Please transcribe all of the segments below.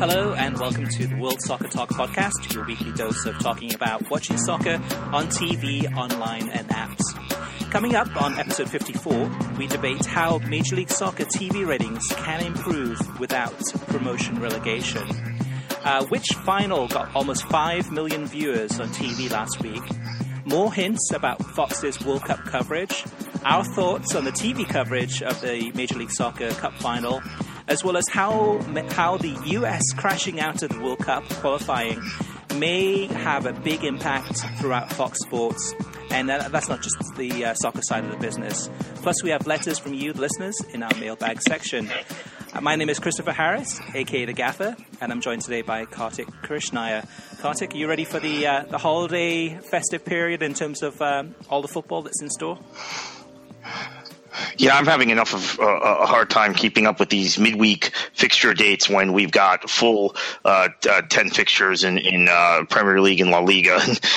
Hello and welcome to the World Soccer Talk podcast, your weekly dose of talking about watching soccer on TV, online and apps. Coming up on episode 54, we debate how Major League Soccer TV ratings can improve without promotion relegation. Which final got almost 5 million viewers on TV last week? More hints about Fox's World Cup coverage, our thoughts on the TV coverage of the Major League Soccer Cup final, as well as how the US crashing out of the World Cup qualifying may have a big impact throughout Fox Sports. And that's not just the soccer side of the business. Plus, we have letters from you, the listeners, in our mailbag section. My name is Christopher Harris, a.k.a. The Gaffer, and I'm joined today by Kartik Krishnaiyer. Kartik, are you ready for the holiday festive period in terms of all the football that's in store? Yeah, I'm having enough of a hard time keeping up with these midweek fixture dates when we've got full 10 fixtures in Premier League and La Liga,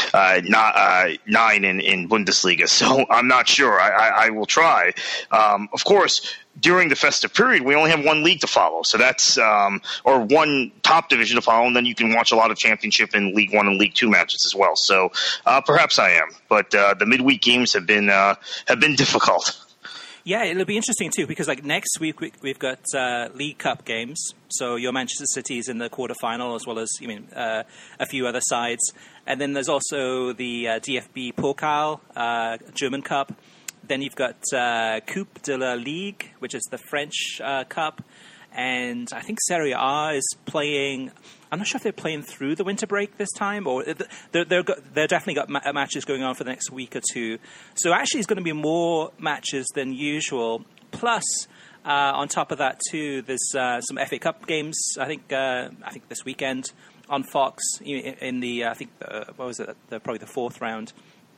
not 9 in Bundesliga. So I'm not sure. I will try. Of course, during the festive period, we only have one league to follow. So that's or one top division to follow, and then you can watch a lot of Championship and League One and League Two matches as well. So perhaps I am, but the midweek games have been difficult. Yeah, it'll be interesting too because like next week we've got League Cup games. So your Manchester City is in the quarterfinal as well as a few other sides, and then there's also the DFB Pokal German Cup. Then you've got Coupe de la Ligue, which is the French Cup, and I think Serie A is playing. I'm not sure if they're playing through the winter break this time, or they're definitely got matches going on for the next week or two. So actually, it's going to be more matches than usual. Plus, on top of that too, there's some FA Cup games. I think this weekend on Fox in the what was it? Probably the fourth round.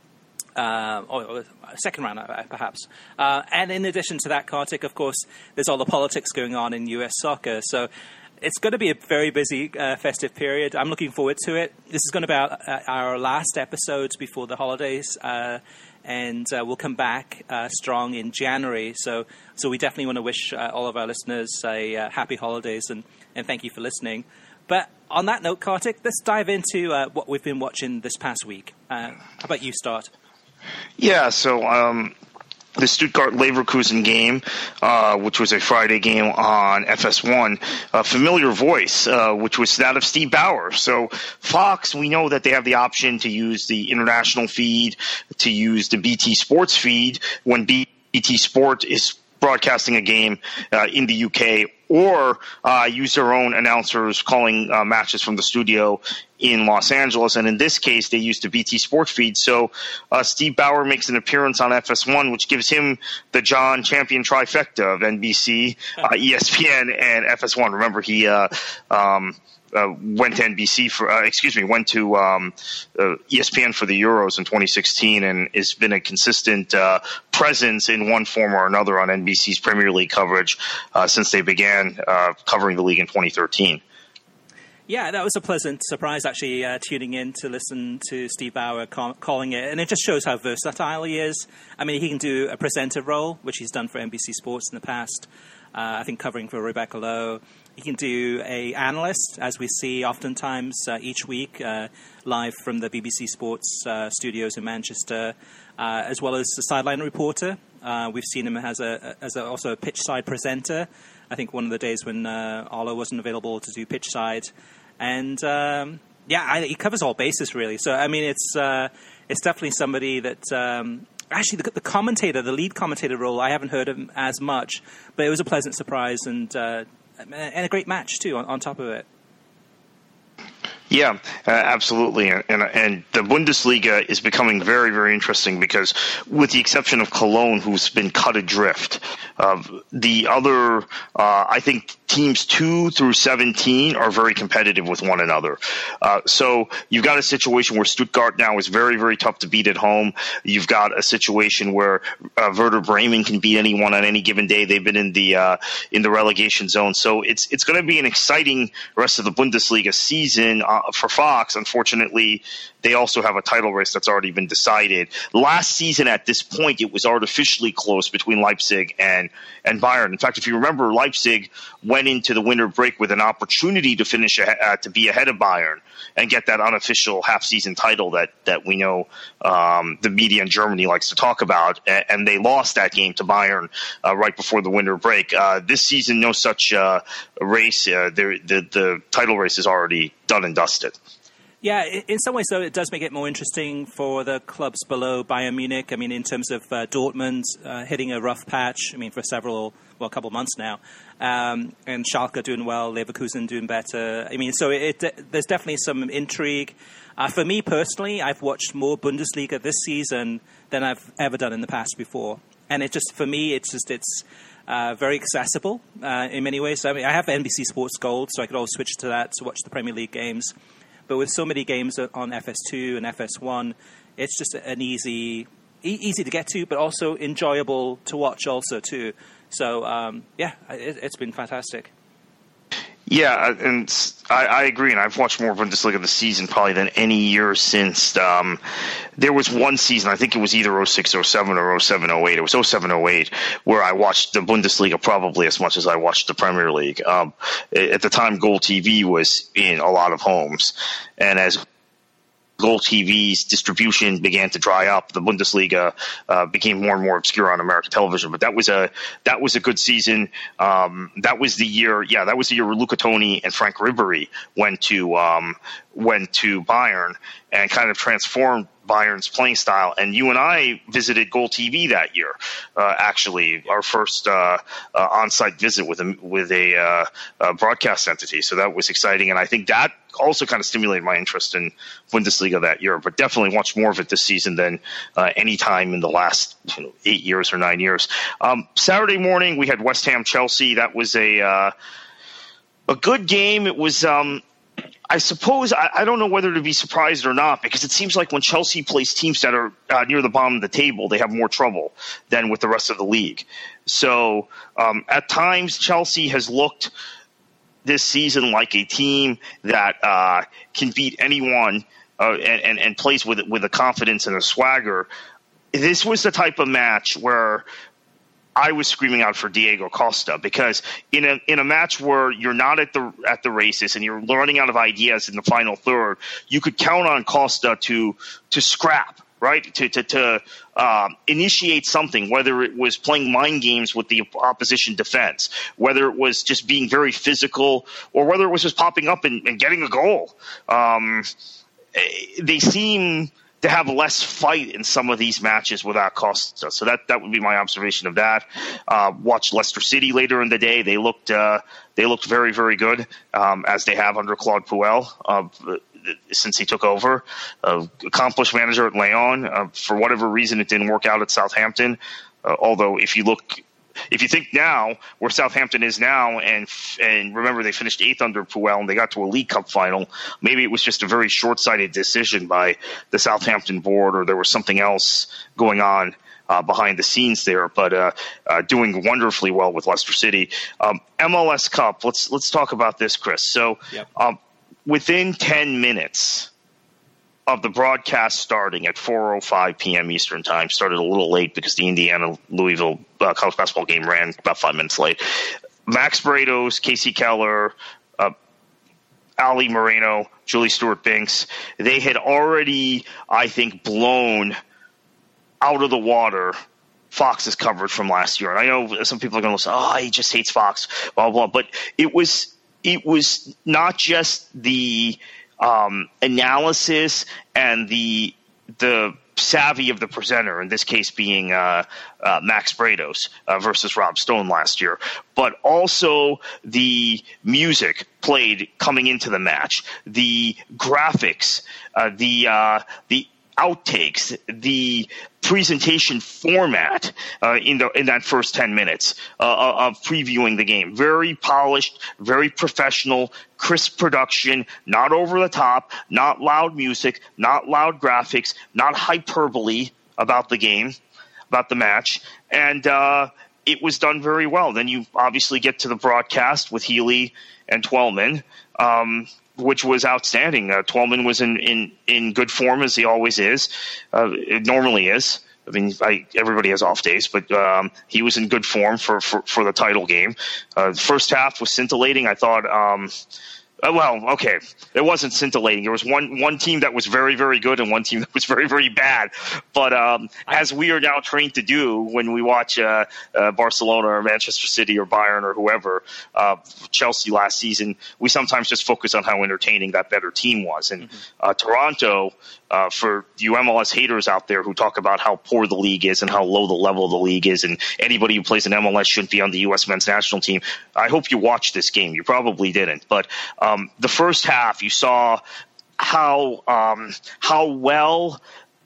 Or second round, perhaps. And in addition to that, Kartik, of course, there's all the politics going on in US soccer. So it's going to be a very busy festive period. I'm looking forward to it. This is going to be our last episode before the holidays, and we'll come back strong in January. So we definitely want to wish all of our listeners a happy holidays and thank you for listening. But on that note, Kartik, let's dive into what we've been watching this past week. How about you start? Yeah, so the Stuttgart-Leverkusen game, which was a Friday game on FS1, a familiar voice, which was that of Steve Bauer. So Fox, we know that they have the option to use the international feed, to use the BT Sports feed when BT Sport is broadcasting a game in the UK, or use their own announcers calling matches from the studio in Los Angeles. And in this case, they used the BT Sport feed. So Steve Bauer makes an appearance on FS1, which gives him the John Champion trifecta of NBC, ESPN, and FS1. Remember, he went to went to ESPN for the Euros in 2016 and has been a consistent presence in one form or another on NBC's Premier League coverage since they began covering the league in 2013. Yeah, that was a pleasant surprise, actually, tuning in to listen to Steve Bauer calling it. And it just shows how versatile he is. I mean, he can do a presenter role, which he's done for NBC Sports in the past, I think covering for Rebecca Lowe. He can do a analyst, as we see oftentimes each week, live from the BBC Sports studios in Manchester, as well as a sideline reporter. We've seen him as also a pitch side presenter. I think one of the days when Arlo wasn't available to do pitch side. And he covers all bases really. So I mean, it's definitely somebody that actually the lead commentator role, I haven't heard of him as much, but it was a pleasant surprise and a great match too on top of it. Yeah, absolutely. And the Bundesliga is becoming very, very interesting because with the exception of Cologne, who's been cut adrift, the other, I think teams 2 through 17 are very competitive with one another. So you've got a situation where Stuttgart now is very, very tough to beat at home. You've got a situation where Werder Bremen can beat anyone on any given day. They've been in the relegation zone. So it's going to be an exciting rest of the Bundesliga season for Fox. Unfortunately, they also have a title race that's already been decided. Last season at this point, it was artificially close between Leipzig and Bayern. In fact, if you remember, Leipzig went went into the winter break with an opportunity to finish to be ahead of Bayern and get that unofficial half-season title that we know the media in Germany likes to talk about, and they lost that game to Bayern right before the winter break. This season, no such race. The title race is already done and dusted. Yeah, in some ways, though, it does make it more interesting for the clubs below Bayern Munich. I mean, in terms of Dortmund hitting a rough patch, I mean, for a couple of months now, and Schalke doing well, Leverkusen doing better. I mean, so there's definitely some intrigue. For me personally, I've watched more Bundesliga this season than I've ever done in the past before. And for me, it's very accessible in many ways. I mean, I have NBC Sports Gold, so I could always switch to that to watch the Premier League games. But with so many games on FS2 and FS1, it's just an easy to get to, but also enjoyable to watch also too. So, it's been fantastic. Yeah, and I agree, and I've watched more Bundesliga this season probably than any year since. There was one season, I think it was either 06-07 or 07-08. It was 07-08 where I watched the Bundesliga probably as much as I watched the Premier League. At the time, Gold TV was in a lot of homes, and as Gold TV's distribution began to dry up, the Bundesliga became more and more obscure on American television. But that was a good season. That was the year where Luca Toni and Frank Ribery went to Bayern and kind of transformed Bayern's playing style. And you and I visited Gold TV that year. Actually, our first on-site visit with a broadcast entity. So that was exciting, and I think that also kind of stimulated my interest in Bundesliga that year. But definitely watched more of it this season than any time in the last 8 years or 9 years. Saturday morning we had West Ham Chelsea. That was a good game. It was. I suppose I don't know whether to be surprised or not, because it seems like when Chelsea plays teams that are near the bottom of the table, they have more trouble than with the rest of the league. So at times, Chelsea has looked this season like a team that can beat anyone and plays with a confidence and a swagger. This was the type of match where I was screaming out for Diego Costa, because in a match where you're not at the races and you're running out of ideas in the final third, you could count on Costa to scrap, right? To initiate something, whether it was playing mind games with the opposition defense, whether it was just being very physical, or whether it was just popping up and getting a goal. They seem to have less fight in some of these matches without Costa. So that would be my observation of that. Watched Leicester City later in the day. They looked very, very good, as they have under Claude Puel since he took over. Accomplished manager at Lyon. For whatever reason, it didn't work out at Southampton. Although if you think now where Southampton is now, and remember they finished 8th under Puel and they got to a League Cup final, maybe it was just a very short-sighted decision by the Southampton board, or there was something else going on behind the scenes there. But doing wonderfully well with Leicester City. MLS Cup. Let's talk about this, Chris. So within 10 minutes of the broadcast starting at 4:05 p.m. Eastern Time, started a little late because the Indiana-Louisville college basketball game ran about 5 minutes late. Max Bretos, Casey Keller, Ali Moreno, Julie Stewart-Binks, they had already, I think, blown out of the water Fox's coverage from last year. And I know some people are going to say, he just hates Fox, blah, blah, blah. But it was not just the analysis and the savvy of the presenter, in this case being Max Bretos versus Rob Stone last year, but also the music played coming into the match, the graphics, the outtakes, the presentation format in that first 10 minutes of previewing the game. Very polished, very professional, crisp production, not over the top, not loud music, not loud graphics, not hyperbole about the game, about the match. And it was done very well. Then you obviously get to the broadcast with Healy and Twellman, which was outstanding. Twellman was in good form, as he always is, normally is. I mean, everybody has off days, but he was in good form for the title game. First half was scintillating. I thought. Well, okay, it wasn't scintillating. There was one team that was very, very good and one team that was very, very bad. But as we are now trained to do when we watch Barcelona or Manchester City or Bayern or whoever, Chelsea last season, we sometimes just focus on how entertaining that better team was. And Toronto, for you MLS haters out there who talk about how poor the league is and how low the level of the league is, and anybody who plays in MLS shouldn't be on the U.S. men's national team, I hope you watched this game. You probably didn't. But the first half, you saw how well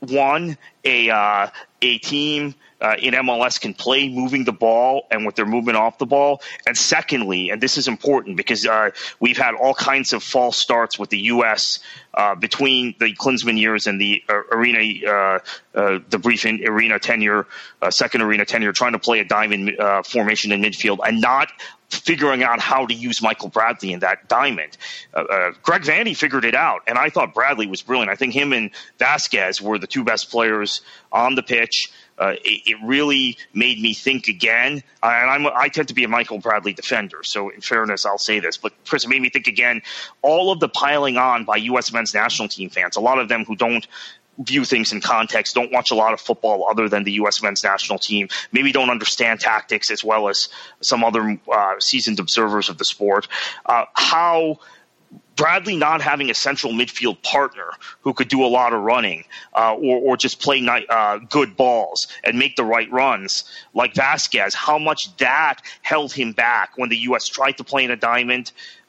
a team in MLS can play moving the ball and with their movement off the ball. And secondly, and this is important because we've had all kinds of false starts with the U.S. Between the Klinsmann years and the the brief arena tenure, second arena tenure, trying to play a diamond formation in midfield and not figuring out how to use Michael Bradley in that diamond. Greg Vanney figured it out, and I thought Bradley was brilliant. I think him and Vasquez were the two best players on the pitch. It really made me think again. And I tend to be a Michael Bradley defender, so in fairness, I'll say this. But Chris, it made me think again, all of the piling on by U.S. men's national team fans, a lot of them who don't view things in context, don't watch a lot of football other than the U.S. men's national team, maybe don't understand tactics as well as some other seasoned observers of the sport, how Bradley not having a central midfield partner who could do a lot of running or just play good balls and make the right runs like Vasquez, how much that held him back when the U.S. tried to play in a diamond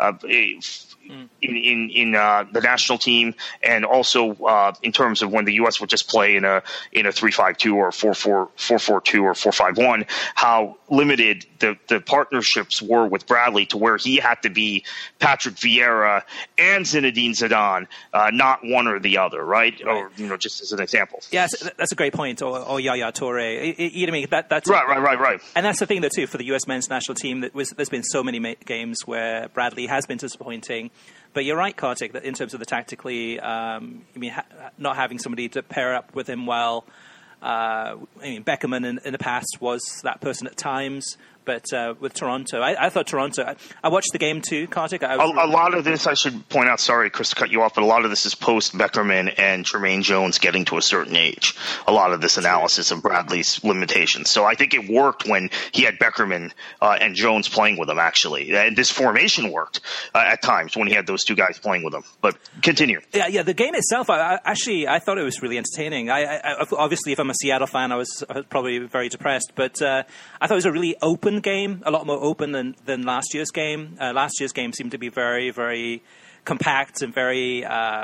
in the national team, and also in terms of when the U.S. would just play in a 3-5-2 or 4-4-2 or 4-5-1, how limited the partnerships were with Bradley to where he had to be Patrick Vieira and Zinedine Zidane, not one or the other, right? Or just as an example. Yeah, that's a great point. Or Yaya Toure. You know what I mean? That's right. And that's the thing, though, too, for the U.S. men's national team. There's been so many games where Bradley has been disappointing. But you're right, Kartik, that in terms of the tactically, not having somebody to pair up with him well. Beckerman in the past was that person at times. But with Toronto, I thought Toronto. I watched the game too, Kartik. A lot of this, I should point out. Sorry, Chris, to cut you off, but a lot of this is post Beckerman and Jermaine Jones getting to a certain age. A lot of this analysis of Bradley's limitations. So I think it worked when he had Beckerman and Jones playing with him. Actually, and this formation worked at times when he had those two guys playing with him. But continue. Yeah. The game itself, I thought it was really entertaining. I obviously, if I'm a Seattle fan, I was probably very depressed. But I thought it was a really open game, a lot more open than last year's game. Last year's game seemed to be very, very compact and very,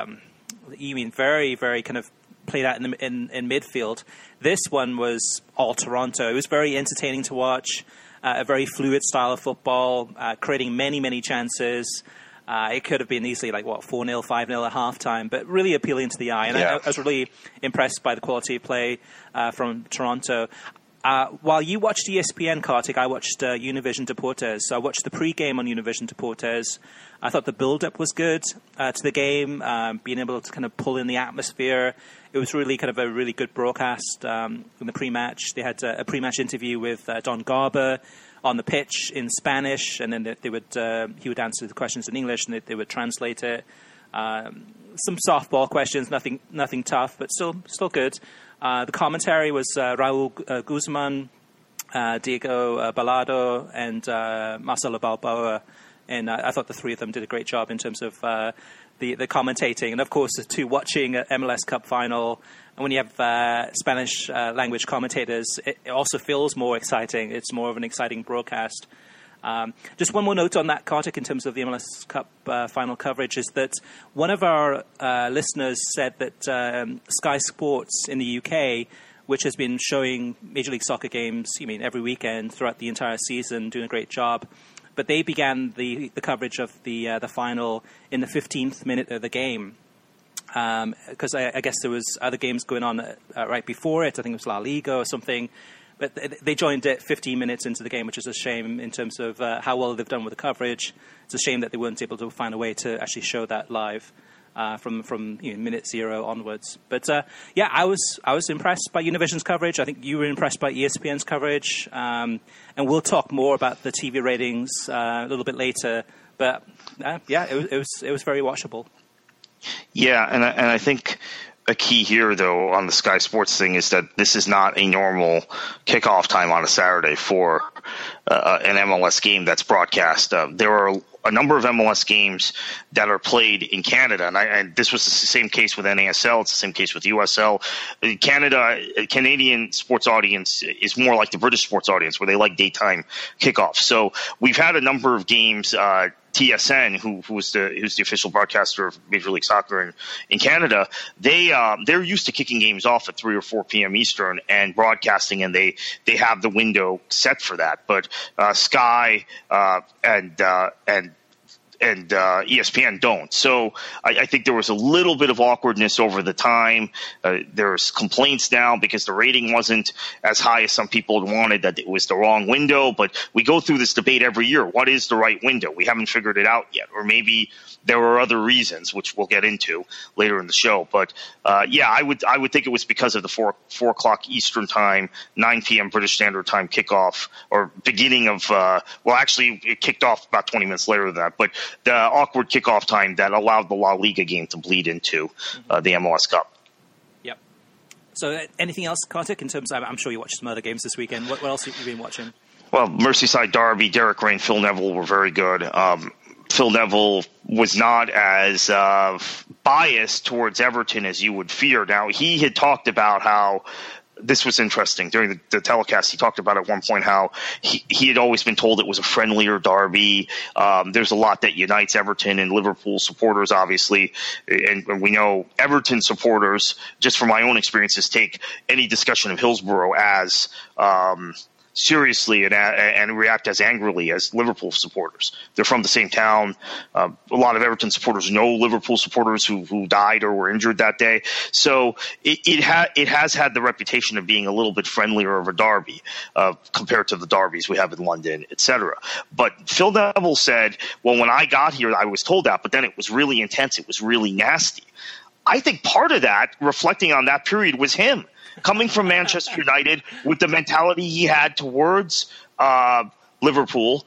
very, very kind of played out in midfield. This one was all Toronto. It was very entertaining to watch, a very fluid style of football, creating many, many chances. It could have been easily 4-0, 5-0 at halftime, but really appealing to the eye. And I was really impressed by the quality of play from Toronto. While you watched ESPN, Kartik, I watched Univision Deportes. So I watched the pre-game on Univision Deportes. I thought the build-up was good to the game, being able to kind of pull in the atmosphere. It was really kind of a really good broadcast in the pre-match. They had a pre-match interview with Don Garber on the pitch in Spanish, and then he would answer the questions in English, and they would translate it. Some softball questions, nothing tough, but still good. The commentary was Raul Guzman, Diego Balado, and Marcelo Balboa. And I thought the three of them did a great job in terms of the commentating. And, of course, to watching an MLS Cup final, and when you have Spanish language commentators, it also feels more exciting. It's more of an exciting broadcast. Just one more note on that, Kartik, in terms of the MLS Cup final coverage, is that one of our listeners said that Sky Sports in the UK, which has been showing Major League Soccer games, every weekend throughout the entire season, doing a great job, but they began the coverage of the final in the 15th minute of the game. Because I guess there was other games going on right before it. I think it was La Liga or something. But they joined it 15 minutes into the game, which is a shame in terms of how well they've done with the coverage. It's a shame that they weren't able to find a way to actually show that live. from minute 0 onwards. But I was impressed by Univision's coverage. I think you were impressed by ESPN's coverage, and we'll talk more about the TV ratings a little bit later. But it was very watchable. Yeah, and I think a key here, though, on the Sky Sports thing is that this is not a normal kickoff time on a Saturday for an MLS game that's broadcast. There are a number of MLS games that are played in Canada, and this was the same case with NASL. It's the same case with USL. Canadian sports audience is more like the British sports audience, where they like daytime kickoffs. So we've had a number of games. TSN, who's the official broadcaster of Major League Soccer in Canada, they're used to kicking games off at 3 or 4 p.m. Eastern and broadcasting, and they have the window set for that. But Sky and ESPN don't. So I think there was a little bit of awkwardness over the time. There's complaints now because the rating wasn't as high as some people had wanted, that it was the wrong window. But we go through this debate every year. What is the right window? We haven't figured it out yet. Or maybe there were other reasons, which we'll get into later in the show. But I would think it was because of the 4 o'clock Eastern time, 9 p.m. British Standard Time kickoff, or beginning of actually it kicked off about 20 minutes later than that. But the awkward kickoff time that allowed the La Liga game to bleed into the MLS Cup. Yep. So anything else, Kartik, in terms of, I'm sure you watched some other games this weekend. What else have you been watching? Well, Merseyside Derby, Derek Ray and Phil Neville were very good. Phil Neville was not as biased towards Everton as you would fear. Now, he had talked about how this was interesting during the telecast. He talked about at one point how he had always been told it was a friendlier derby. There's a lot that unites Everton and Liverpool supporters, obviously. And we know Everton supporters, just from my own experiences, take any discussion of Hillsborough as seriously and react as angrily as Liverpool supporters. They're from the same town. A lot of Everton supporters know Liverpool supporters who died or were injured that day. So it has had the reputation of being a little bit friendlier of a derby compared to the derbies we have in London, etc. But Phil Neville said, well, when I got here, I was told that, but then it was really intense. It was really nasty. I think part of that, reflecting on that period, was him. Coming from Manchester United with the mentality he had towards Liverpool,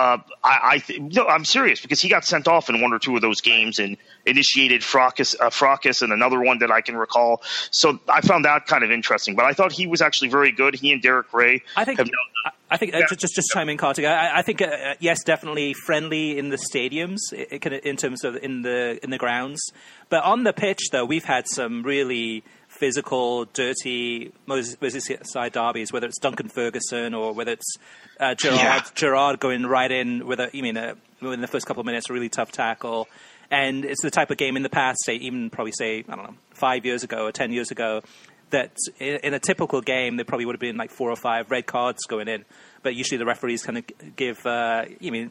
I'm serious, because he got sent off in 1 or 2 of those games and initiated fracas and another one that I can recall. So I found that kind of interesting. But I thought he was actually very good. He and Derek Ray. I think just chime in, Kartik. I think yes, definitely friendly in the stadiums, in terms of in the grounds. But on the pitch, though, we've had some really physical, dirty Merseyside derbies, whether it's Duncan Ferguson or whether it's Gerrard going right in with in the first couple of minutes, a really tough tackle. And it's the type of game in the past, I don't know, 5 years ago or 10 years ago, that in a typical game, there probably would have been like 4 or 5 red cards going in. But usually the referees kind of give a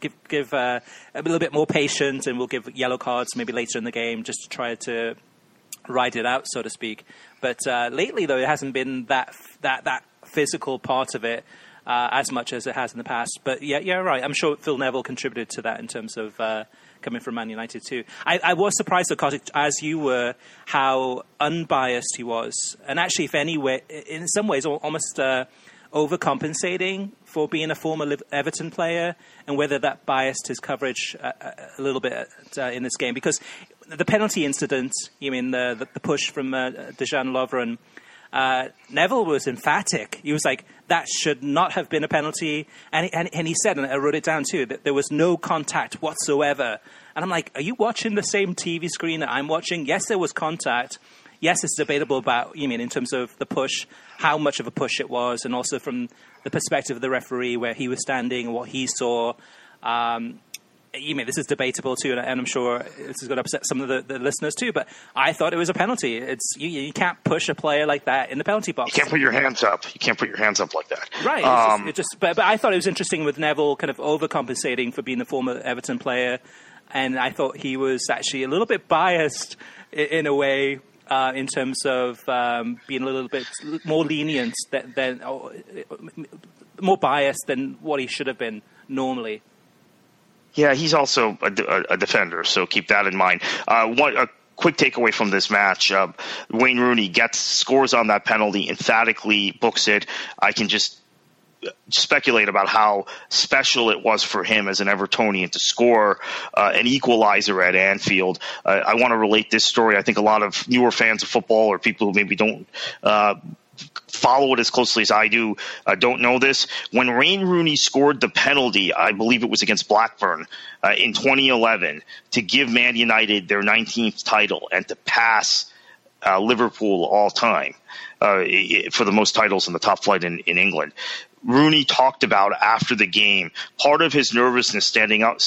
little bit more patience, and will give yellow cards maybe later in the game just to try to ride it out, so to speak. But lately, though, it hasn't been that physical part of it as much as it has in the past. But yeah, right. I'm sure Phil Neville contributed to that in terms of coming from Man United too. I was surprised, though, Kartik, as you were, how unbiased he was, and actually, in some ways, almost overcompensating for being a former Everton player, and whether that biased his coverage a little bit in this game. Because the penalty incident, the push from Dejan Lovren, Neville was emphatic. He was like, that should not have been a penalty. And he said, and I wrote it down too, that there was no contact whatsoever. And I'm like, are you watching the same TV screen that I'm watching? Yes, there was contact. Yes, it's debatable about, in terms of the push, how much of a push it was, and also from the perspective of the referee, where he was standing and what he saw. This is debatable too, and I'm sure this is going to upset some of the listeners too, but I thought it was a penalty. It's you can't push a player like that in the penalty box. You can't put your hands up. You can't put your hands up like that. Right. But I thought it was interesting with Neville kind of overcompensating for being a former Everton player, and I thought he was actually a little bit biased in a way, in terms of being a little bit more lenient than more biased than what he should have been normally. Yeah, he's also a defender, so keep that in mind. A quick takeaway from this match, Wayne Rooney scores on that penalty, emphatically books it. I can just speculate about how special it was for him as an Evertonian to score an equalizer at Anfield. I want to relate this story. I think a lot of newer fans of football or people who maybe don't follow it as closely as I do don't know this. When Wayne Rooney scored the penalty, I believe it was against Blackburn in 2011, to give Man United their 19th title and to pass Liverpool all time for the most titles in the top flight in England. Rooney talked about after the game, part of his nervousness standing up,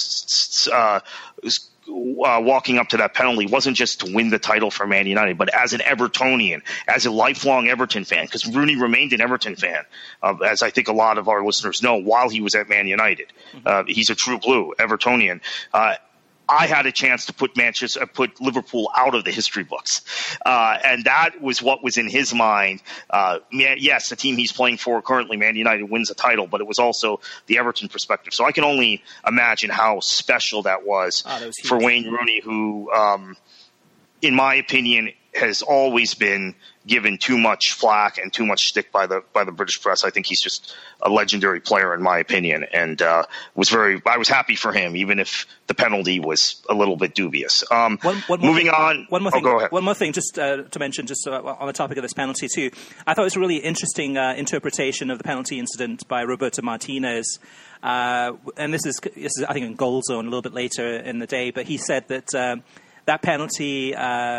walking up to that penalty wasn't just to win the title for Man United, but as an Evertonian, as a lifelong Everton fan, because Rooney remained an Everton fan, as I think a lot of our listeners know, while he was at Man United. He's a true blue Evertonian. I had a chance to put Liverpool out of the history books. And that was what was in his mind. Yes, the team he's playing for currently, Man United, wins a title, but it was also the Everton perspective. So I can only imagine how special that was for Wayne Rooney, who, in my opinion, has always been given too much flack and too much stick by the British press. I think he's just a legendary player, in my opinion, and I was happy for him, even if the penalty was a little bit dubious. Moving on. One more thing. Go ahead. One more thing, just to mention, just on the topic of this penalty too. I thought it was a really interesting interpretation of the penalty incident by Roberto Martinez. And this is I think in Goal Zone a little bit later in the day, but he said that that penalty.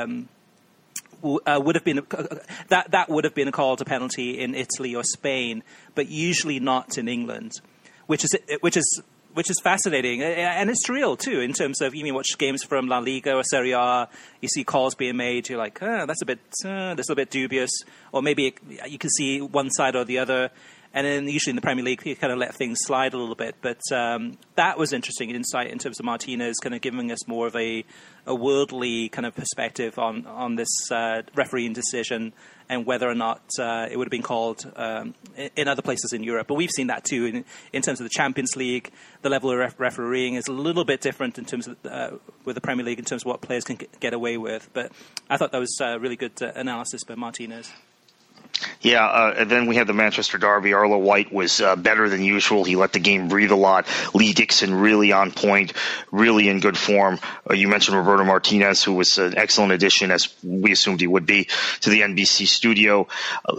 Would have been that would have been called a penalty in Italy or Spain, but usually not in England, which is fascinating, and it's real too. In terms of, you watch games from La Liga or Serie A, you see calls being made, you're like, that's a bit dubious, or maybe you can see one side or the other. And then usually in the Premier League, you kind of let things slide a little bit. But that was interesting insight in terms of Martinez kind of giving us more of a worldly kind of perspective on this refereeing decision and whether or not it would have been called in other places in Europe. But we've seen that too in terms of the Champions League. The level of refereeing is a little bit different in terms of with the Premier League in terms of what players can get away with. But I thought that was really good analysis by Martinez. Yeah, and then we had the Manchester derby. Arlo White was better than usual. He let the game breathe a lot. Lee Dixon really on point, really in good form. You mentioned Roberto Martinez, who was an excellent addition, as we assumed he would be, to the NBC studio.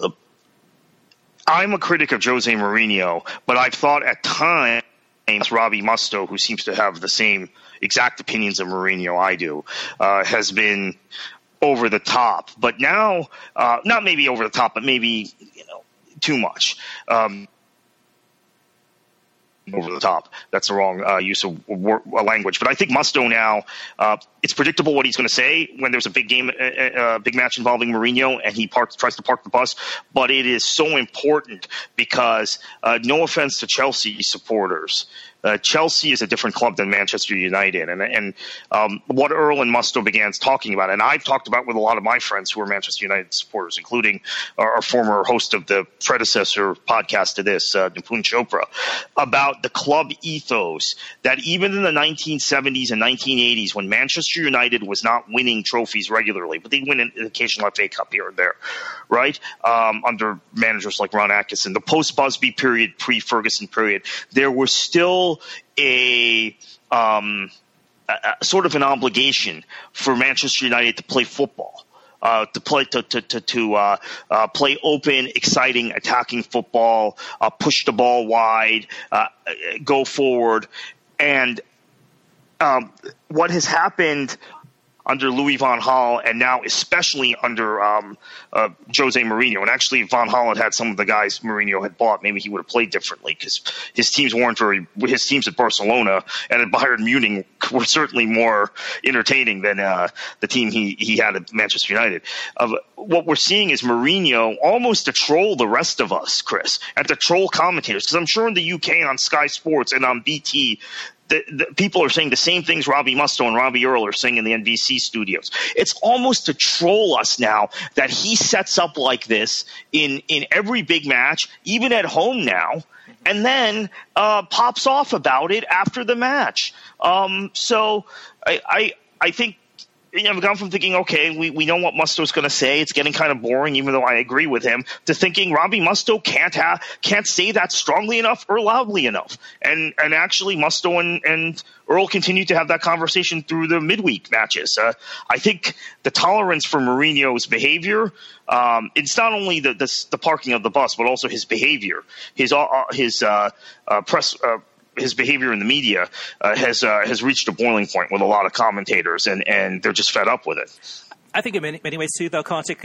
I'm a critic of Jose Mourinho, but I've thought at times Robbie Mustoe, who seems to have the same exact opinions of Mourinho I do, has been over the top, but now not maybe over the top, but maybe too much. Over the top. That's the wrong use of language. But I think Mustoe now, it's predictable what he's going to say when there's a big game, big match involving Mourinho, and he tries to park the bus. But it is so important because, no offense to Chelsea supporters, Chelsea is a different club than Manchester United. And what Earl and Mustoe began talking about, and I've talked about with a lot of my friends who are Manchester United supporters, including our former host of the predecessor podcast to this, Nipun Chopra, about the club ethos that even in the 1970s and 1980s, when Manchester United was not winning trophies regularly, but they win an occasional FA Cup here and there, right? Under managers like Ron Atkinson, the post-Busby period, pre-Ferguson period, there was still a sort of an obligation for Manchester United to play football, to play open, exciting, attacking football, push the ball wide, go forward, and what has happened under Louis van Gaal, and now especially under Jose Mourinho. And actually, Van Gaal had some of the guys Mourinho had bought. Maybe he would have played differently because his teams his teams at Barcelona and at Bayern Munich were certainly more entertaining than the team he had at Manchester United. What we're seeing is Mourinho almost to troll the rest of us, Chris, and to troll commentators. Because I'm sure in the UK on Sky Sports and on BT, the people are saying the same things Robbie Mustoe and Robbie Earl are saying in the NBC studios. It's almost to troll us now that he sets up like this in every big match, even at home now, and then pops off about it after the match. So I think I've gone from thinking, okay, we know what Musto's going to say. It's getting kind of boring, even though I agree with him, to thinking Robbie Mustoe can't say that strongly enough or loudly enough. And actually, Mustoe and Earl continue to have that conversation through the midweek matches. I think the tolerance for Mourinho's behavior, it's not only the parking of the bus, but also his behavior, his press. His behavior in the media has reached a boiling point with a lot of commentators, and they're just fed up with it. I think in many ways too, though, Kartik,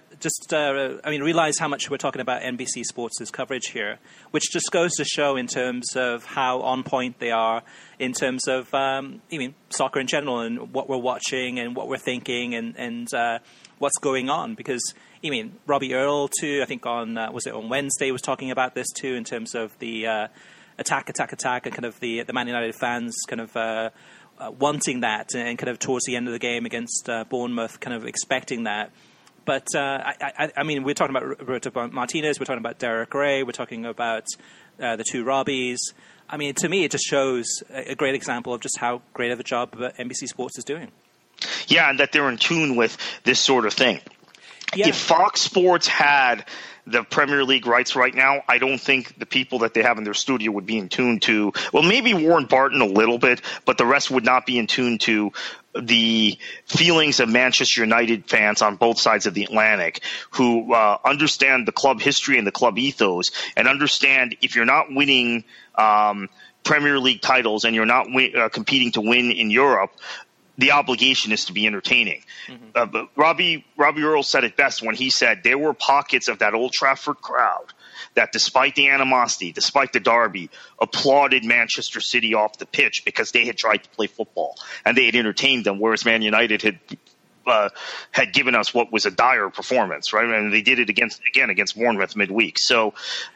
realize how much we're talking about NBC Sports' coverage here, which just goes to show in terms of how on point they are in terms of soccer in general and what we're watching and what we're thinking and what's going on. Because Robbie Earle too, I think on Wednesday was talking about this too in terms of the attack, and kind of the Man United fans kind of wanting that, and kind of towards the end of the game against Bournemouth, kind of expecting that. But we're talking about Roberto Martinez, we're talking about Derek Ray, we're talking about the two Robbies. I mean, to me, it just shows a great example of just how great of a job NBC Sports is doing. Yeah, and that they're in tune with this sort of thing. Yeah. If Fox Sports had the Premier League rights right now, I don't think the people that they have in their studio would be in tune to, well, maybe Warren Barton a little bit, but the rest would not be in tune to the feelings of Manchester United fans on both sides of the Atlantic who understand the club history and the club ethos, and understand if you're not winning Premier League titles and you're not competing to win in Europe, the obligation is to be entertaining. Mm-hmm. But Robbie Earle said it best when he said there were pockets of that Old Trafford crowd that, despite the animosity, despite the derby, applauded Manchester City off the pitch because they had tried to play football and they had entertained them, whereas Man United had given us what was a dire performance, right? And they did it against Bournemouth midweek. So,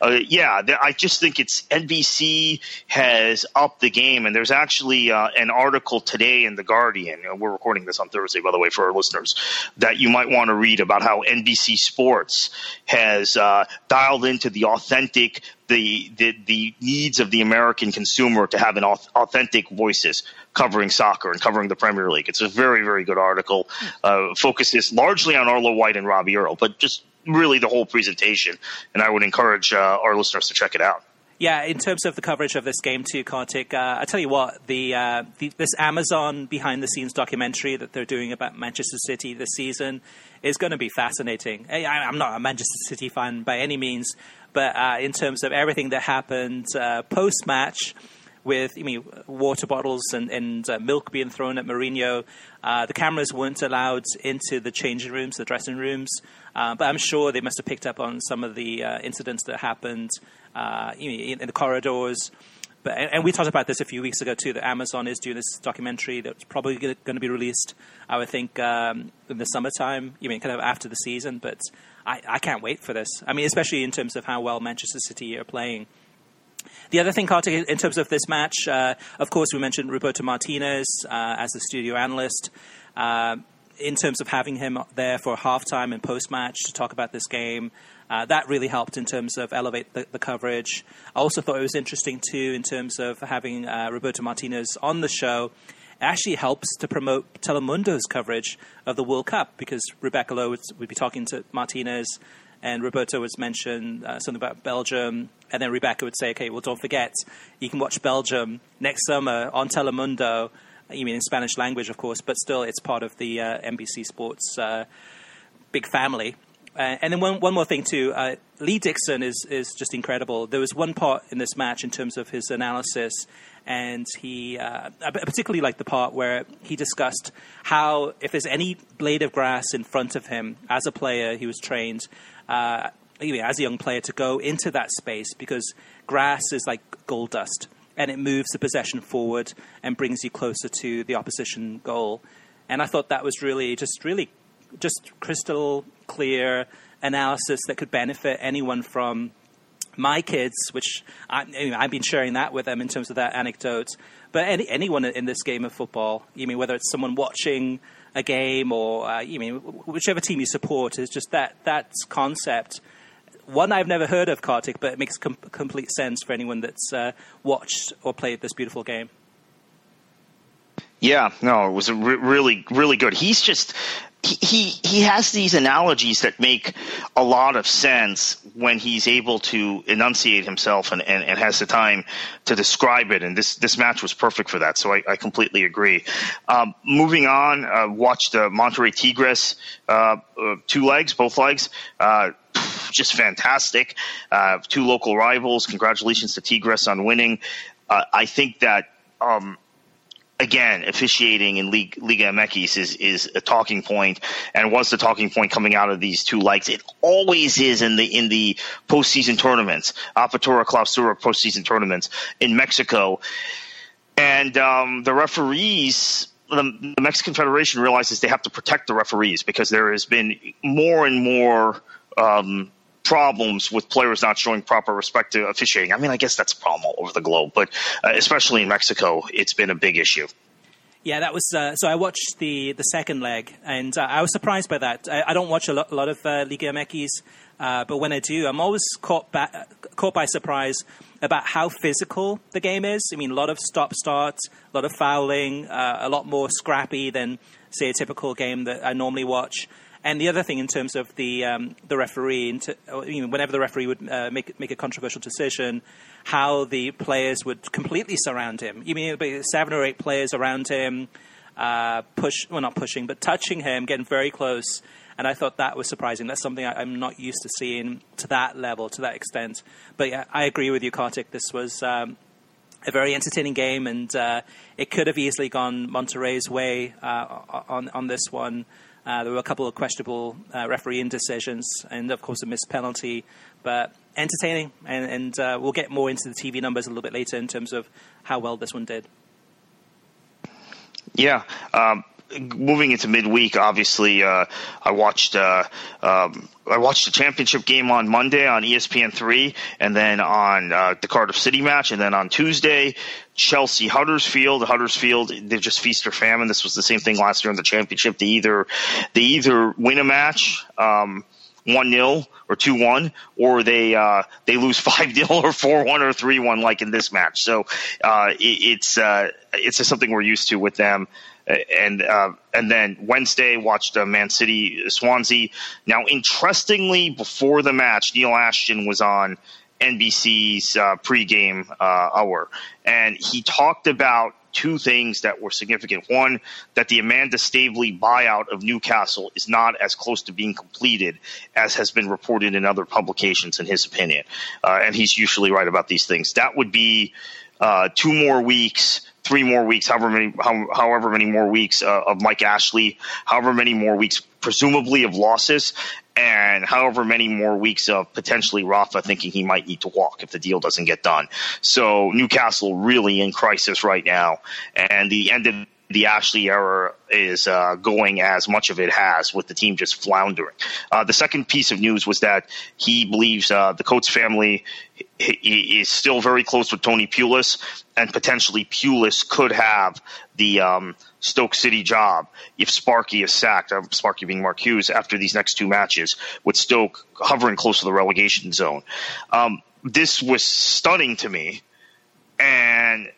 I just think it's NBC has upped the game. And there's actually an article today in The Guardian. We're recording this on Thursday, by the way, for our listeners, that you might want to read about how NBC Sports has dialed into the authentic the needs of the American consumer to have an authentic voices covering soccer and covering the Premier League. It's a very, very good article. Focuses largely on Arlo White and Robbie Earle, but just really the whole presentation. And I would encourage our listeners to check it out. Yeah, in terms of the coverage of this game too, Kartik, I tell you what, this Amazon behind-the-scenes documentary that they're doing about Manchester City this season is going to be fascinating. I'm not a Manchester City fan by any means, but in terms of everything that happened post-match, with water bottles and milk being thrown at Mourinho, the cameras weren't allowed into the changing rooms, the dressing rooms, but I'm sure they must have picked up on some of the incidents that happened in the corridors. And we talked about this a few weeks ago too, that Amazon is doing this documentary that's probably going to be released, I would think, in the summertime, kind of after the season. But I can't wait for this. I mean, especially in terms of how well Manchester City are playing. The other thing, Kartik, in terms of this match, of course, we mentioned Roberto Martinez as the studio analyst. In terms of having him there for halftime and post-match to talk about this game, that really helped in terms of elevate the coverage. I also thought it was interesting, too, in terms of having Roberto Martinez on the show. It actually helps to promote Telemundo's coverage of the World Cup, because Rebecca Lowe would be talking to Martinez, and Roberto was mentioned something about Belgium, and then Rebecca would say, okay, well, don't forget, you can watch Belgium next summer on Telemundo, in Spanish language, of course, but still it's part of the NBC Sports big family. And then one more thing, too. Lee Dixon is just incredible. There was one part in this match in terms of his analysis, and he I particularly liked the part where he discussed how if there's any blade of grass in front of him, as a player, he was trained, as a young player, to go into that space, because grass is like gold dust, and it moves the possession forward and brings you closer to the opposition goal. And I thought that was really crystal clear analysis that could benefit anyone from my kids, which I've been sharing that with them in terms of that anecdote. But anyone in this game of football, whether it's someone watching a game or whichever team you support, is just that concept. One I've never heard of, Kartik, but it makes complete sense for anyone that's watched or played this beautiful game. Yeah, no, it was really, really good. He's just he has these analogies that make a lot of sense when he's able to enunciate himself and has the time to describe it. And this match was perfect for that. So I completely agree. Moving on, watched Monterrey Tigres, both legs. Just fantastic. Two local rivals. Congratulations to Tigres on winning. I think that, again, officiating in Liga MX is a talking point, and was the talking point coming out of these two legs. It always is in the postseason tournaments, Apertura Clausura postseason tournaments in Mexico. And the referees, the Mexican Federation realizes they have to protect the referees because there has been more and more problems with players not showing proper respect to officiating. I mean, I guess that's a problem all over the globe, but especially in Mexico, it's been a big issue. Yeah, that was so. I watched the second leg, and I was surprised by that. I don't watch a lot of Liga MX, but when I do, I'm always caught by surprise about how physical the game is. I mean, a lot of stop-starts, a lot of fouling, a lot more scrappy than, say, a typical game that I normally watch. And the other thing, in terms of the referee, whenever the referee would make a controversial decision, how the players would completely surround him. You mean 7 or 8 players around him, not pushing, but touching him, getting very close. And I thought that was surprising. That's something I'm not used to seeing to that level, to that extent. But yeah, I agree with you, Kartik. This was a very entertaining game, and it could have easily gone Monterrey's way on this one. There were a couple of questionable refereeing decisions and, of course, a missed penalty. But entertaining, and we'll get more into the TV numbers a little bit later in terms of how well this one did. Yeah. Moving into midweek, obviously, I watched the championship game on Monday on ESPN3, and then on the Cardiff City match, and then on Tuesday, Chelsea Huddersfield. Huddersfield, they just feast or famine. This was the same thing last year in the championship. They either win a match 1-0 or 2-1, or they lose 5-0 or 4-1 or 3-1, like in this match. So it's just something we're used to with them. And then Wednesday, watched Man City Swansea. Now, interestingly, before the match, Neil Ashton was on NBC's pregame hour, and he talked about two things that were significant. One, that the Amanda Staveley buyout of Newcastle is not as close to being completed as has been reported in other publications, in his opinion. And he's usually right about these things. That would be 2 more weeks, 3 more weeks, however many more weeks of Mike Ashley, however many more weeks presumably of losses, and however many more weeks of potentially Rafa thinking he might need to walk if the deal doesn't get done. So Newcastle really in crisis right now, and the end of the Ashley era is going as much of it has, with the team just floundering. The second piece of news was that he believes the Coates family is still very close with Tony Pulis, and potentially Pulis could have the Stoke City job if Sparky is sacked, Sparky being Mark Hughes, after these next 2 matches, with Stoke hovering close to the relegation zone. This was stunning to me, and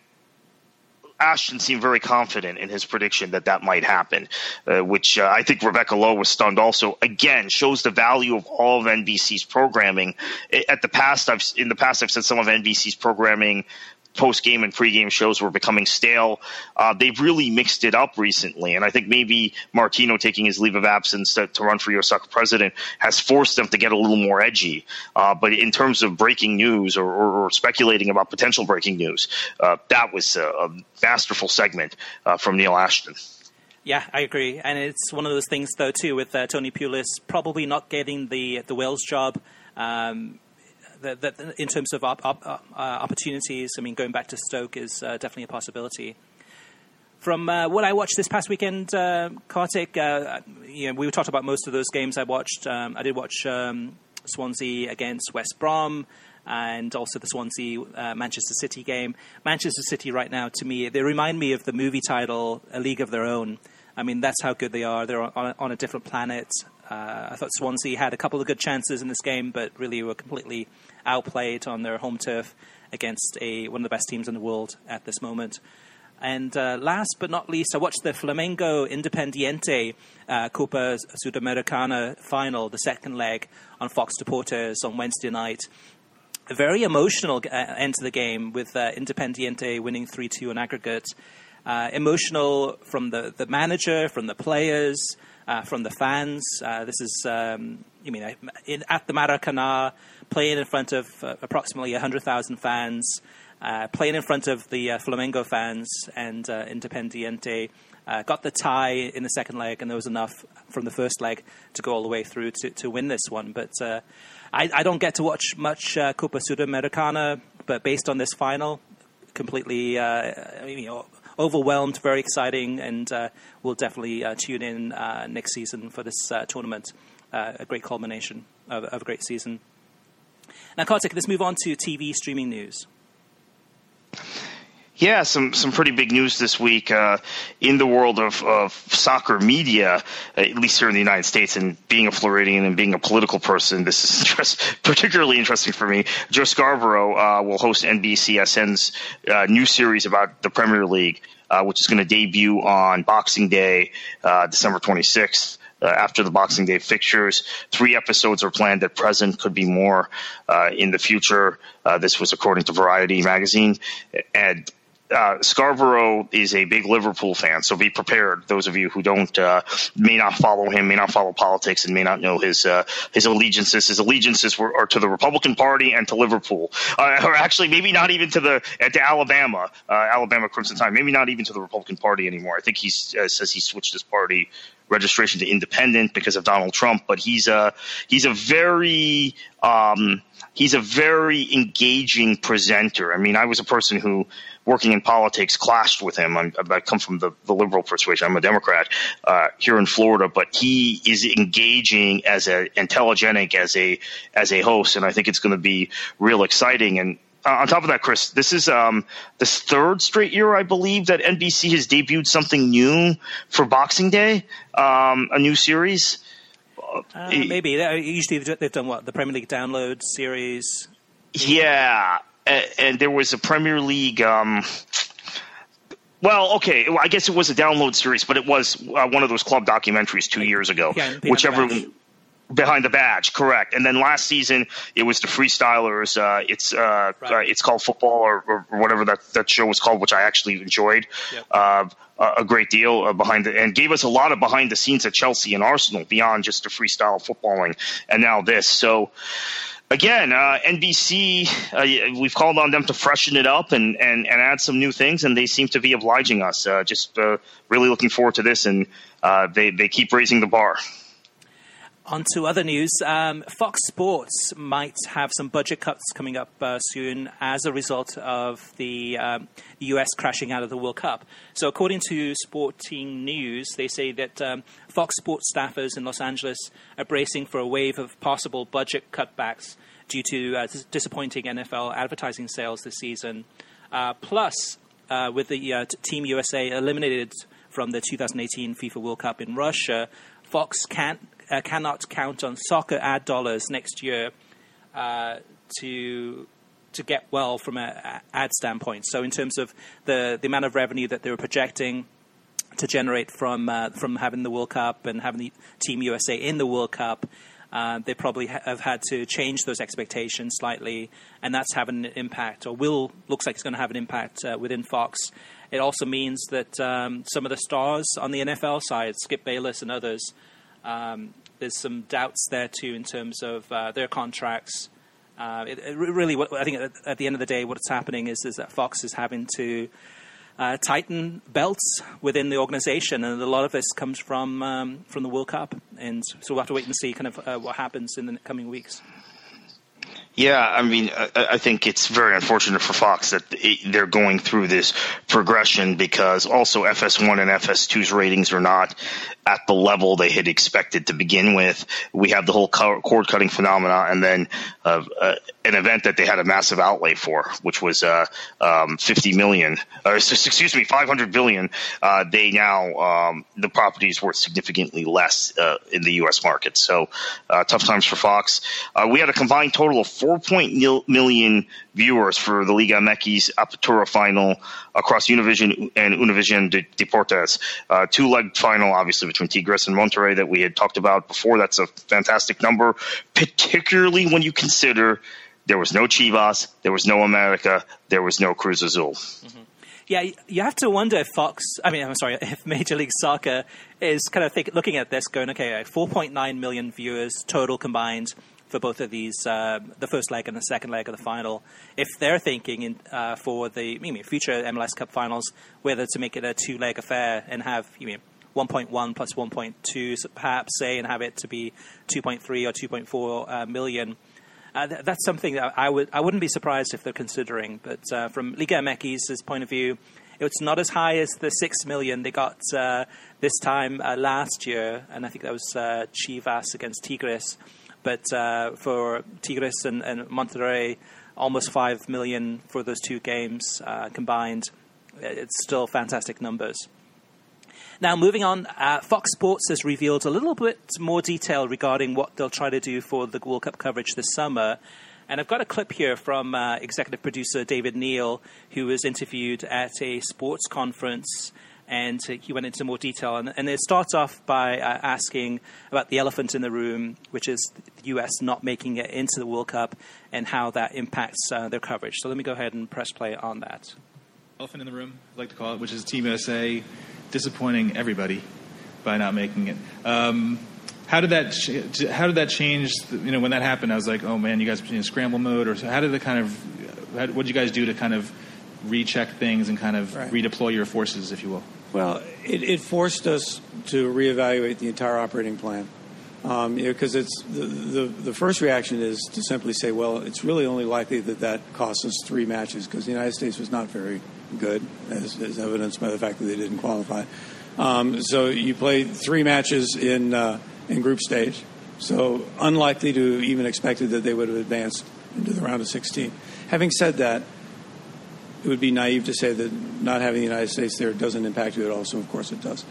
Ashton seemed very confident in his prediction that might happen, which I think Rebecca Lowe was stunned also. Again, shows the value of all of NBC's programming. In the past, I've said some of NBC's programming, post-game and pre-game shows, were becoming stale. They've really mixed it up recently, and I think maybe Martino taking his leave of absence to run for U.S. Soccer president has forced them to get a little more edgy. But in terms of breaking news or speculating about potential breaking news, that was a masterful segment from Neil Ashton. Yeah, I agree. And it's one of those things, though, too, with Tony Pulis probably not getting the Wales job. That in terms of opportunities, I mean, going back to Stoke is definitely a possibility. From what I watched this past weekend, Kartik, we talked about most of those games I watched. I did watch Swansea against West Brom, and also the Swansea-Manchester City game. Manchester City right now, to me, they remind me of the movie title, A League of Their Own. I mean, that's how good they are. They're on a different planet. I thought Swansea had a couple of good chances in this game, but really were completely outplayed on their home turf against one of the best teams in the world at this moment. And last but not least, I watched the Flamengo Independiente Copa Sudamericana final, the second leg, on Fox Deportes on Wednesday night. A very emotional end to the game, with Independiente winning 3-2 on aggregate. Emotional from the manager, from the players, from the fans. This is, at the Maracanã, playing in front of approximately 100,000 fans, playing in front of the Flamengo fans, and Independiente got the tie in the second leg, and there was enough from the first leg to go all the way through to win this one. But I don't get to watch much Copa Sudamericana, but based on this final, completely overwhelmed, very exciting, and we'll definitely tune in next season for this tournament. A great culmination of a great season. Now, Kartik, let's move on to TV streaming news. Yeah, some pretty big news this week in the world of soccer media, at least here in the United States. And being a Floridian and being a political person, this is particularly interesting for me. Joe Scarborough will host NBCSN's new series about the Premier League, which is going to debut on Boxing Day, December 26th. After the Boxing Day fixtures, 3 episodes are planned at present, could be more in the future. This was according to Variety magazine. And Scarborough is a big Liverpool fan, so be prepared. Those of you who may not follow him, may not follow politics, and may not know his allegiances. His allegiances are to the Republican Party and to Liverpool, or actually maybe not even to Alabama, Alabama Crimson Tide. Maybe not even to the Republican Party anymore. I think he says he switched his party registration to independent because of Donald Trump. But he's a very engaging presenter. I mean, I was a person who, working in politics, clashed with him. I come from the liberal persuasion. I'm a Democrat here in Florida, but he is engaging intelligent as a host, and I think it's going to be real exciting. And on top of that, Chris, this is this third straight year, I believe, that NBC has debuted something new for Boxing Day, a new series. Maybe. Usually they've done what? The Premier League Download series? Yeah. And there was a Premier League I guess it was a download series, but it was one of those club documentaries 2 years ago. Yeah, Behind the Badge, correct. And then last season it was the Freestylers. It's called Football or whatever that show was called, which I actually enjoyed a great deal and gave us a lot of behind the scenes at Chelsea and Arsenal beyond just the freestyle footballing. And now this. So again, NBC, we've called on them to freshen it up and add some new things, and they seem to be obliging us. Really looking forward to this, and they keep raising the bar. On to other news. Fox Sports might have some budget cuts coming up soon as a result of the U.S. crashing out of the World Cup. So according to Sporting News, they say that Fox Sports staffers in Los Angeles are bracing for a wave of possible budget cutbacks due to disappointing NFL advertising sales this season. Plus, with the Team USA eliminated from the 2018 FIFA World Cup in Russia, Fox cannot count on soccer ad dollars next year to get well from an ad standpoint. So in terms of the amount of revenue that they were projecting to generate from having the World Cup and having the Team USA in the World Cup, they probably have had to change those expectations slightly, and that's having an impact, or looks like it's going to have an impact within Fox. It also means that some of the stars on the NFL side, Skip Bayless and others, there's some doubts there too in terms of their contracts. Really, I think at the end of the day, what's happening is that Fox is having to tighten belts within the organization, and a lot of this comes from the World Cup. And so we'll have to wait and see kind of what happens in the coming weeks. Yeah, I mean, I think it's very unfortunate for Fox that they're going through this progression, because also FS1 and FS2's ratings are not at the level they had expected to begin with. We have the whole cord-cutting phenomena, and then an event that they had a massive outlay for, which was 50 million, excuse me, 500 billion. They now the property is worth significantly less in the U.S. market. So tough times for Fox. We had a combined total of 4.0 million viewers for the Liga MX Apertura final across Univision and Univision Deportes. Two-leg final, obviously, between Tigres and Monterrey that we had talked about before. That's a fantastic number, particularly when you consider there was no Chivas, there was no America, there was no Cruz Azul. Mm-hmm. Yeah, you have to wonder if Major League Soccer is kind of looking at this going, okay, 4.9 million viewers total combined for both of these, the first leg and the second leg of the final. If they're thinking for the future MLS Cup finals, whether to make it a two-leg affair and have 1.1 plus 1.2 perhaps, say, and have it to be 2.3 or 2.4 million, that's something that I wouldn't be surprised if they're considering. But from Liga MX's point of view, it's not as high as the 6 million they got this time last year, and I think that was Chivas against Tigres. But for Tigres and Monterrey, almost 5 million for those two games combined. It's still fantastic numbers. Now, moving on, Fox Sports has revealed a little bit more detail regarding what they'll try to do for the World Cup coverage this summer. And I've got a clip here from executive producer David Neal, who was interviewed at a sports conference, and he went into more detail. And it starts off by asking about the elephant in the room, which is the U.S. not making it into the World Cup and how that impacts their coverage. So let me go ahead and press play on that. Elephant in the room, I like to call it, which is Team USA disappointing everybody by not making it. How did that change? When that happened, I was like, oh man, you guys in scramble mode, or so how did it what did you guys do to kind of recheck things and kind of redeploy your forces, if you will? Well, it forced us to reevaluate the entire operating plan. Because it's the first reaction is to simply say, well, it's really only likely that costs us 3 matches, because the United States was not very good, as evidenced by the fact that they didn't qualify. So you play 3 matches in group stage, so unlikely to even expected that they would have advanced into the round of 16. Having said that, it would be naive to say that not having the United States there doesn't impact you at all, so of course it does.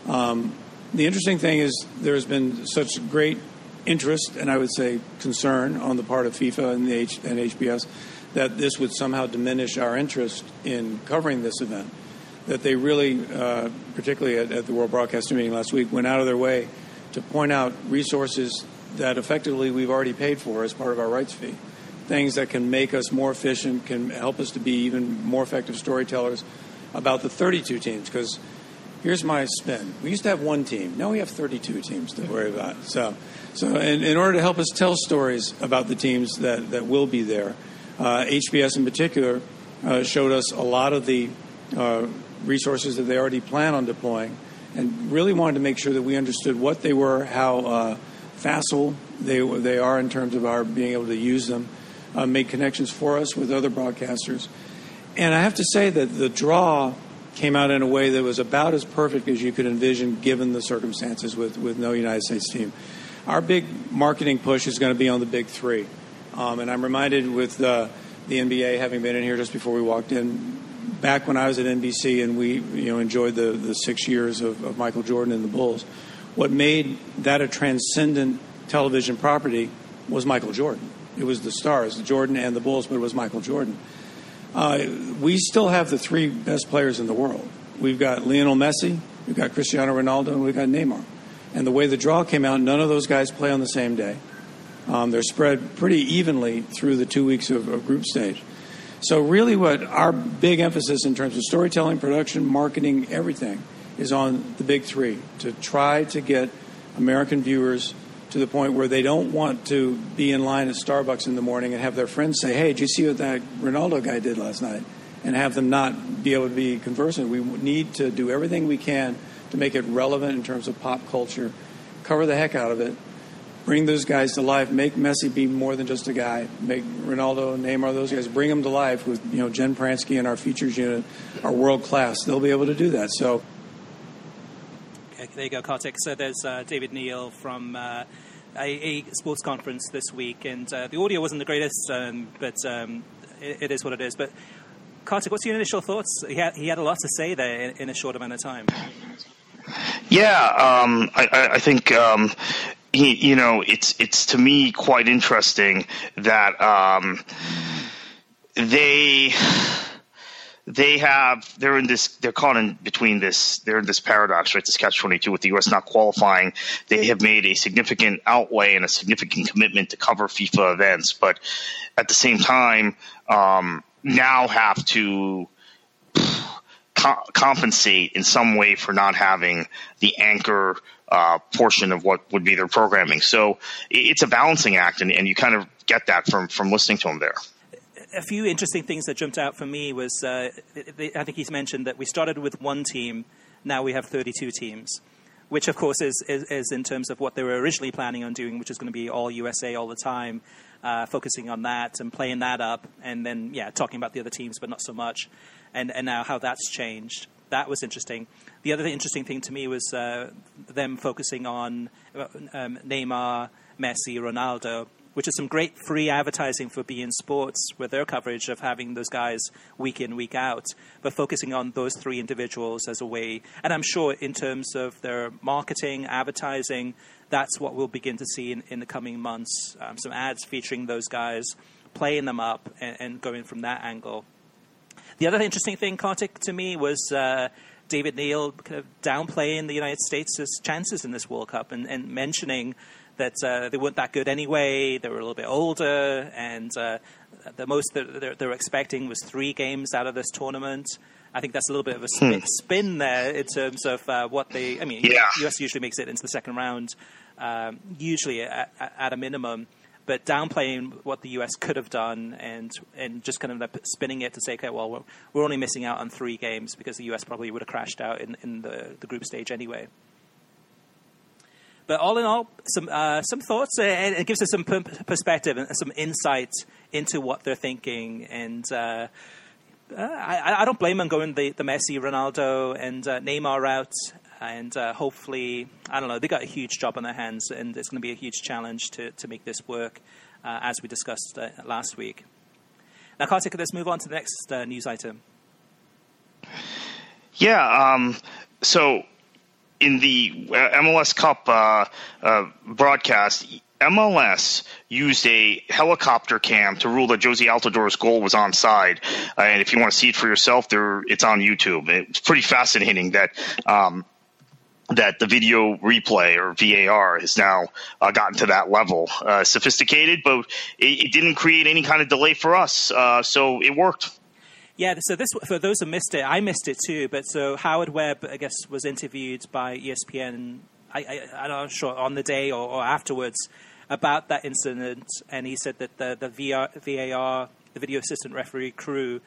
The interesting thing is there's been such great interest and I would say concern on the part of FIFA and HBS that this would somehow diminish our interest in covering this event, that they really, particularly at the World Broadcaster meeting last week, went out of their way to point out resources that effectively we've already paid for as part of our rights fee, things that can make us more efficient, can help us to be even more effective storytellers about the 32 teams, because here's my spin. We used to have 1 team. Now we have 32 teams to worry about. So in order to help us tell stories about the teams that will be there, HBS in particular showed us a lot of the resources that they already plan on deploying, and really wanted to make sure that we understood what they were, how facile they are in terms of our being able to use them, made connections for us with other broadcasters. And I have to say that the draw came out in a way that was about as perfect as you could envision given the circumstances with no United States team. Our big marketing push is going to be on the big 3. And I'm reminded with the NBA, having been in here just before we walked in, back when I was at NBC and we enjoyed the 6 years of Michael Jordan and the Bulls, what made that a transcendent television property was Michael Jordan. It was the stars, Jordan and the Bulls, but it was Michael Jordan. We still have the 3 best players in the world. We've got Lionel Messi, we've got Cristiano Ronaldo, and we've got Neymar. And the way the draw came out, none of those guys play on the same day. They're spread pretty evenly through the 2 weeks of group stage. So really what our big emphasis in terms of storytelling, production, marketing, everything is on the big 3, to try to get American viewers to the point where they don't want to be in line at Starbucks in the morning and have their friends say, hey, did you see what that Ronaldo guy did last night? And have them not be able to be conversant. We need to do everything we can to make it relevant in terms of pop culture, cover the heck out of it, bring those guys to life, make Messi be more than just a guy, make Ronaldo and Neymar, those guys, bring them to life with, Jen Pransky and our features unit are world class. They'll be able to do that. So, okay, there you go, Kartik. So there's David Neal from a sports conference this week, and the audio wasn't the greatest, but it is what it is. But Kartik, what's your initial thoughts? He had a lot to say there in a short amount of time. Yeah, I think it's to me quite interesting that they're in this paradox, right? This catch-22 with the U.S. not qualifying. They have made a significant outlay and a significant commitment to cover FIFA events, but at the same time, now have to compensate in some way for not having the anchor portion of what would be their programming. So it's a balancing act, and you kind of get that from listening to them there. A few interesting things that jumped out for me was I think he's mentioned that we started with one team, now we have 32 teams, which of course is in terms of what they were originally planning on doing, which is going to be all USA all the time, focusing on that and playing that up, and then talking about the other teams but not so much, and now how that's changed. That was interesting. The other interesting thing to me was them focusing on Neymar, Messi, Ronaldo, which is some great free advertising for beIN Sports with their coverage of having those guys week in, week out, but focusing on those three individuals as a way. And I'm sure in terms of their marketing, advertising, that's what we'll begin to see in the coming months. Some ads featuring those guys, playing them up and going from that angle. The other interesting thing, Kartik, to me was David Neal kind of downplaying the United States' chances in this World Cup and mentioning that they weren't that good anyway, they were a little bit older, and the most that they're expecting was 3 games out of this tournament. I think that's a little bit of a spin there in terms of what they... I mean, US usually makes it into the second round, usually at a minimum, but downplaying what the US could have done and just kind of spinning it to say, okay, well, we're only missing out on 3 games because the US probably would have crashed out in the group stage anyway. But all in all, some thoughts, and it gives us some perspective and some insight into what they're thinking. And I don't blame them going the Messi, Ronaldo, and Neymar route. And hopefully, I don't know, they got a huge job on their hands, and it's going to be a huge challenge to make this work, as we discussed last week. Now, Kartik, let's move on to the next news item. Yeah, so... in the MLS Cup broadcast, MLS used a helicopter cam to rule that Jozy Altidore's goal was onside. And if you want to see it for yourself, it's on YouTube. It's pretty fascinating that the video replay or VAR has now gotten to that level. Sophisticated, but it didn't create any kind of delay for us, so it worked. Yeah, so this, for those who missed it, I missed it too, but so Howard Webb, I guess, was interviewed by ESPN, I'm not sure, on the day or afterwards about that incident, and he said that the VAR, the video assistant referee crew,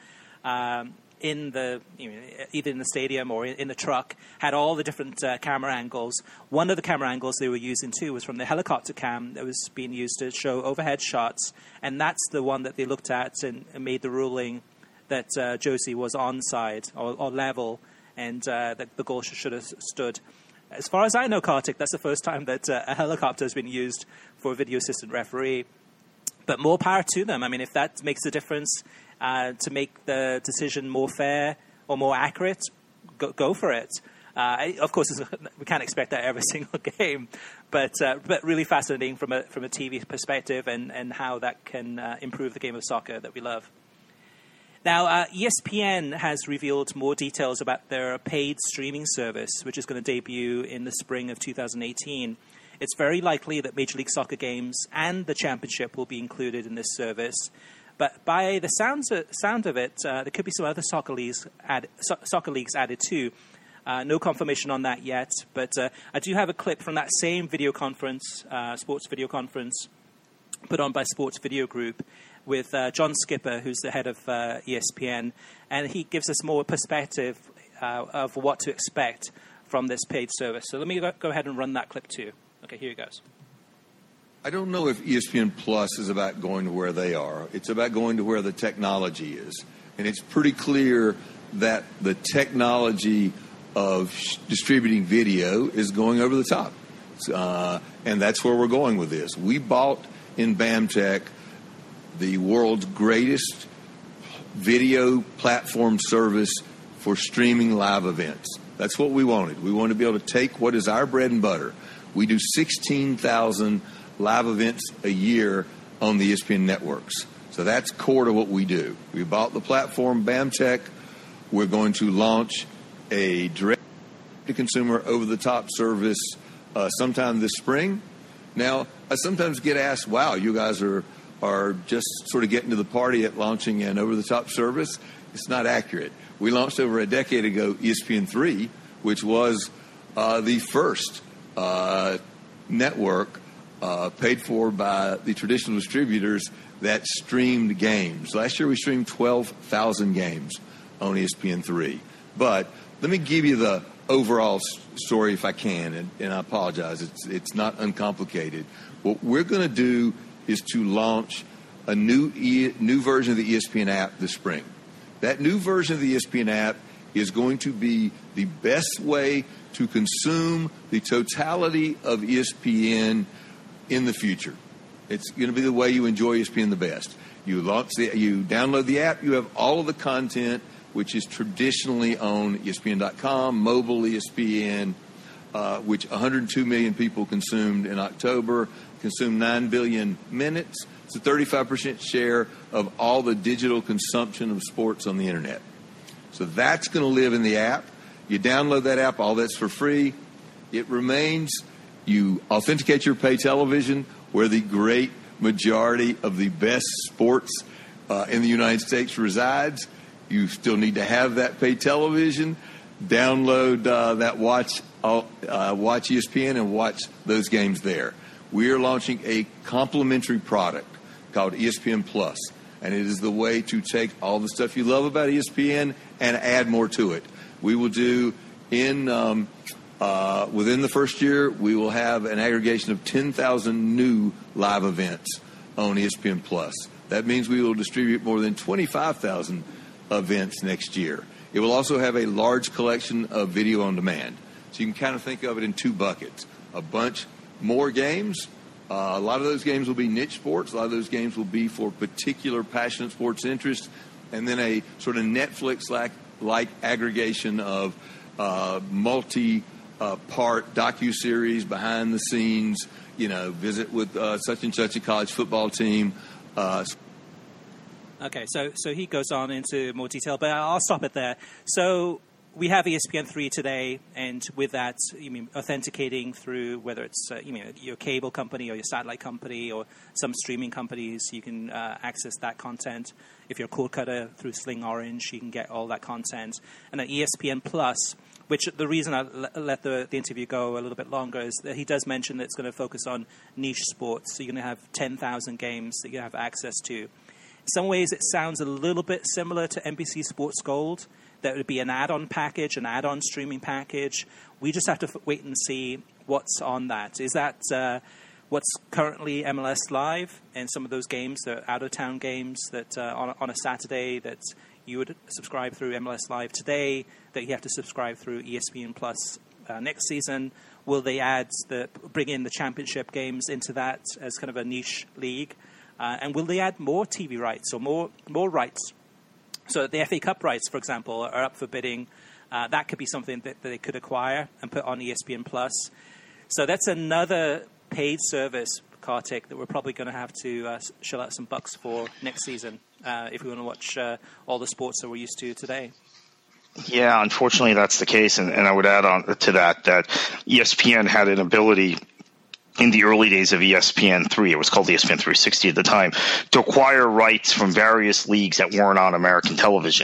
in the either in the stadium or in the truck, had all the different camera angles. One of the camera angles they were using too was from the helicopter cam that was being used to show overhead shots, and that's the one that they looked at and made the ruling that Jozy was onside or level, and that the goal should have stood. As far as I know, Kartik, that's the first time that a helicopter has been used for a video assistant referee. But more power to them. I mean, if that makes a difference to make the decision more fair or more accurate, go for it. Of course, we can't expect that every single game, but really fascinating from a TV perspective and how that can improve the game of soccer that we love. Now, ESPN has revealed more details about their paid streaming service, which is going to debut in the spring of 2018. It's very likely that Major League Soccer games and the championship will be included in this service. But by the sound of it, there could be some other soccer leagues added too. No confirmation on that yet, but I do have a clip from that same video conference, sports video conference, put on by Sports Video Group, with John Skipper, who's the head of ESPN, and he gives us more perspective of what to expect from this paid service. So let me go ahead and run that clip too. Okay, here it goes. I don't know if ESPN Plus is about going to where they are. It's about going to where the technology is. And it's pretty clear that the technology of distributing video is going over the top. And that's where we're going with this. We bought in BAMTech the world's greatest video platform service for streaming live events. That's what we wanted. We wanted to be able to take what is our bread and butter. We do 16,000 live events a year on the ESPN networks. So that's core to what we do. We bought the platform BAMTech. We're going to launch a direct-to-consumer over-the-top service sometime this spring. Now, I sometimes get asked, wow, you guys are just sort of getting to the party at launching an over-the-top service. It's not accurate. We launched over a decade ago ESPN3, which was the first network paid for by the traditional distributors that streamed games. Last year we streamed 12,000 games on ESPN3. But let me give you the overall story if I can, and I apologize. It's not uncomplicated. What we're going to do is to launch a new version of the ESPN app this spring. That new version of the ESPN app is going to be the best way to consume the totality of ESPN in the future. It's going to be the way you enjoy ESPN the best. You download the app, you have all of the content which is traditionally on ESPN.com, mobile ESPN, which 102 million people consumed in October, consumed 9 billion minutes. It's a 35% share of all the digital consumption of sports on the internet. So that's going to live in the app. You download that app, all that's for free. It remains, you authenticate your pay television, where the great majority of the best sports in the United States resides. You still need to have that pay television. Download that watch ESPN and watch those games there. We are launching a complimentary product called ESPN Plus, and it is the way to take all the stuff you love about ESPN and add more to it. We will do within the first year, we will have an aggregation of 10,000 new live events on ESPN Plus. That means we will distribute more than 25,000 events next year. It will also have a large collection of video on demand. So you can kind of think of it in two buckets. A bunch more games. A lot of those games will be niche sports. A lot of those games will be for particular passionate sports interest. And then a sort of Netflix-like aggregation of multi-part docuseries, behind the scenes, visit with such and such a college football team. Okay, so he goes on into more detail, but I'll stop it there. So we have ESPN3 today, and with that, you mean authenticating through whether it's your cable company or your satellite company or some streaming companies, you can access that content. If you're a cord cutter through Sling Orange, you can get all that content. And then ESPN Plus, which the reason I let the interview go a little bit longer is that he does mention that it's going to focus on niche sports. So you're going to have 10,000 games that you have access to. In some ways, it sounds a little bit similar to NBC Sports Gold. That would be an add-on package, an add-on streaming package. We just have to wait and see what's on that. Is that what's currently MLS Live and some of those games, the out-of-town games that on a Saturday that you would subscribe through MLS Live today, that you have to subscribe through ESPN Plus next season? Will they bring in the championship games into that as kind of a niche league? And will they add more TV rights or more rights? So the FA Cup rights, for example, are up for bidding. That could be something that they could acquire and put on ESPN Plus. So that's another paid service, Kartik, that we're probably going to have to shell out some bucks for next season if we want to watch all the sports that we're used to today. Yeah, unfortunately that's the case. And I would add on to that ESPN had an ability in the early days of ESPN3, it was called ESPN 360 at the time, to acquire rights from various leagues that weren't on American television,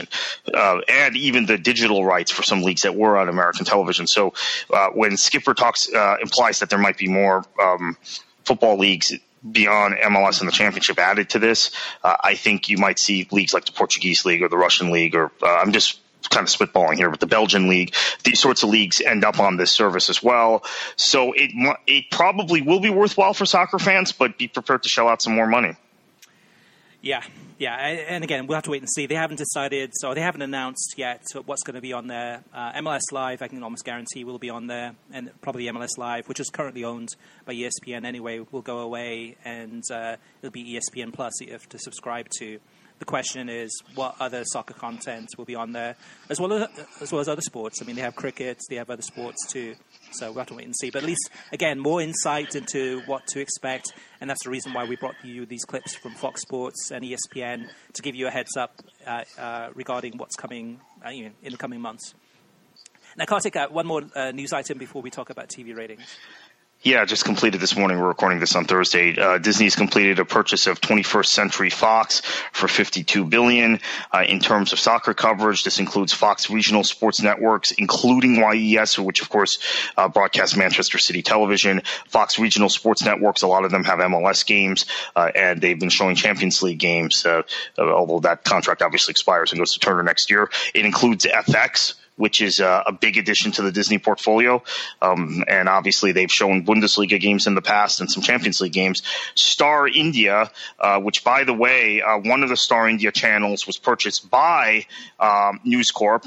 and even the digital rights for some leagues that were on American television. So when Skipper implies that there might be more football leagues beyond MLS and the championship added to this, I think you might see leagues like the Portuguese League or the Russian League, or I'm just kind of spitballing here, but the Belgian League, these sorts of leagues end up on this service as well. So it probably will be worthwhile for soccer fans, but be prepared to shell out some more money. Yeah. And again, we'll have to wait and see. They haven't decided, so they haven't announced yet what's going to be on there. MLS Live, I can almost guarantee, will be on there, and probably MLS Live, which is currently owned by ESPN anyway, will go away, and it'll be ESPN Plus that you have to subscribe to. The question is, what other soccer content will be on there, as well as other sports? I mean, they have cricket, they have other sports too. So we'll have to wait and see. But at least, again, more insight into what to expect. And that's the reason why we brought you these clips from Fox Sports and ESPN to give you a heads up regarding what's coming in the coming months. Now, Kartik, one more news item before we talk about TV ratings. Yeah, just completed this morning. We're recording this on Thursday. Disney's completed a purchase of 21st Century Fox for $52 billion. In terms of soccer coverage, this includes Fox regional sports networks, including YES, which of course broadcasts Manchester City Television. Fox regional sports networks, a lot of them have MLS games, and they've been showing Champions League games, although that contract obviously expires and goes to Turner next year. It includes FX, which is a big addition to the Disney portfolio. And obviously they've shown Bundesliga games in the past and some Champions League games. Star India, which, by the way, one of the Star India channels was purchased by News Corp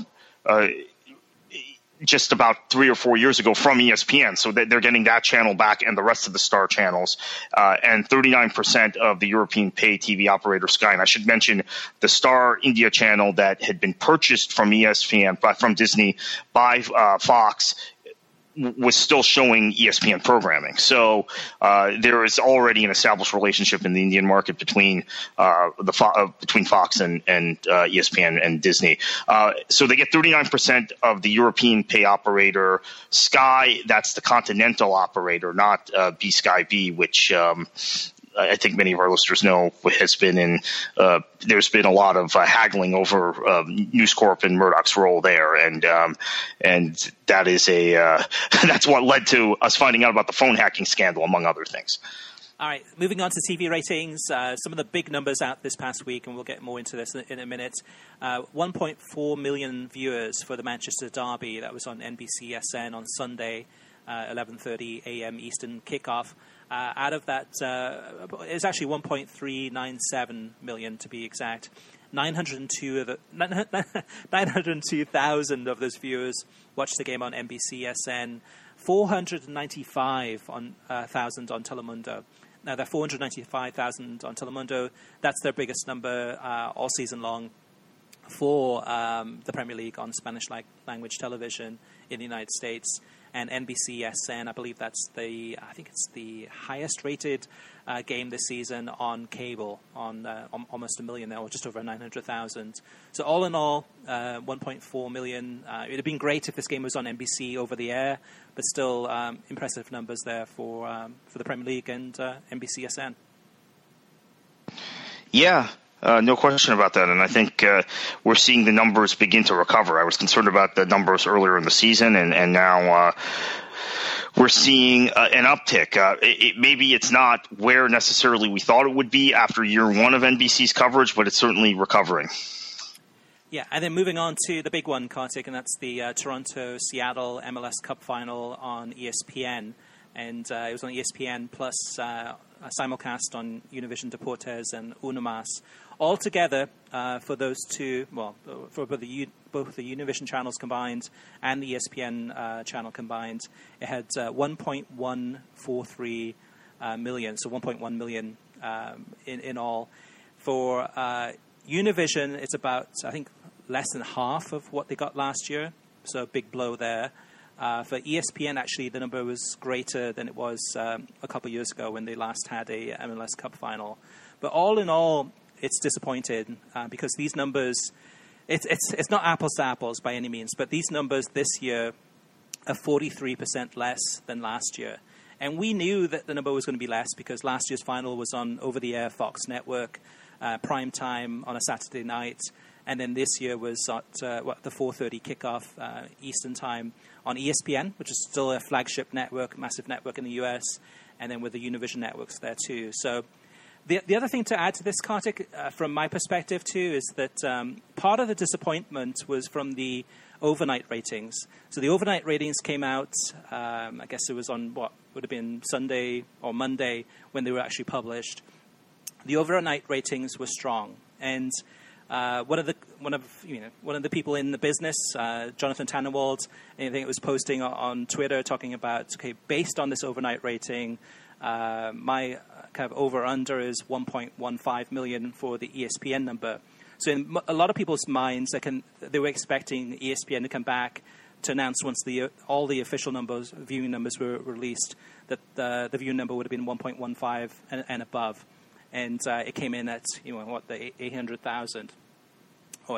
just about 3 or 4 years ago from ESPN. So they're getting that channel back and the rest of the Star channels. And 39% of the European pay TV operator Sky. And I should mention the Star India channel that had been purchased from ESPN, from Disney by Fox, was still showing ESPN programming. So there is already an established relationship in the Indian market between between Fox and ESPN and Disney. So they get 39% of the European pay operator Sky. That's the continental operator, not B Sky B, which I think many of our listeners know has been in. There's been a lot of haggling over News Corp and Murdoch's role there, and that is that's what led to us finding out about the phone hacking scandal, among other things. All right, moving on to TV ratings. Some of the big numbers out this past week, and we'll get more into this in a minute. 1.4 million viewers for the Manchester Derby. That was on NBCSN on Sunday, 11:30 a.m. Eastern kickoff. Out of that, it's actually 1.397 million to be exact. 902,000 of those viewers watched the game on NBCSN. 495,000 on Telemundo. Now, that 495,000 on Telemundo, that's their biggest number all season long for the Premier League on Spanish language television in the United States. And NBCSN, I believe I think it's the highest rated game this season on cable, on almost 1 million now, or just over 900,000. So all in all, 1.4 million. It would have been great if this game was on NBC over the air, but still impressive numbers there for the Premier League and NBCSN. Yeah. No question about that, and I think we're seeing the numbers begin to recover. I was concerned about the numbers earlier in the season, and now we're seeing an uptick. Maybe it's not where necessarily we thought it would be after year one of NBC's coverage, but it's certainly recovering. Yeah, and then moving on to the big one, Kartik, and that's the Toronto-Seattle MLS Cup Final on ESPN. And it was on ESPN plus simulcast on Univision Deportes and Unimas. Altogether, for those two, for both the Univision channels combined and the ESPN channel combined, it had 1.143 million, so 1.1 million in all. For Univision, it's about, I think, less than half of what they got last year, so a big blow there. For ESPN, actually, the number was greater than it was a couple of years ago when they last had a MLS Cup final. But all in all, it's disappointed because these numbers, it's not apples to apples by any means, but these numbers this year are 43% less than last year. And we knew that the number was going to be less because last year's final was on over-the-air Fox network, prime time on a Saturday night. And then this year was at the 4:30 kickoff Eastern time on ESPN, which is still a flagship network, massive network in the US, and then with the Univision networks there too. So the other thing to add to this, Kartik, from my perspective too, is that part of the disappointment was from the overnight ratings. So the overnight ratings came out, I guess it was on what would have been Sunday or Monday when they were actually published. the overnight ratings were strong, and one of the people in the business, Jonathan Tannenwald, I think it was posting on Twitter talking about, okay, based on this overnight rating, my kind of over-under is 1.15 million for the ESPN number. So in a lot of people's minds, they were expecting ESPN to come back to announce once all the official viewing numbers were released, that the viewing number would have been 1.15 and above. And it came in at, the 800,000 or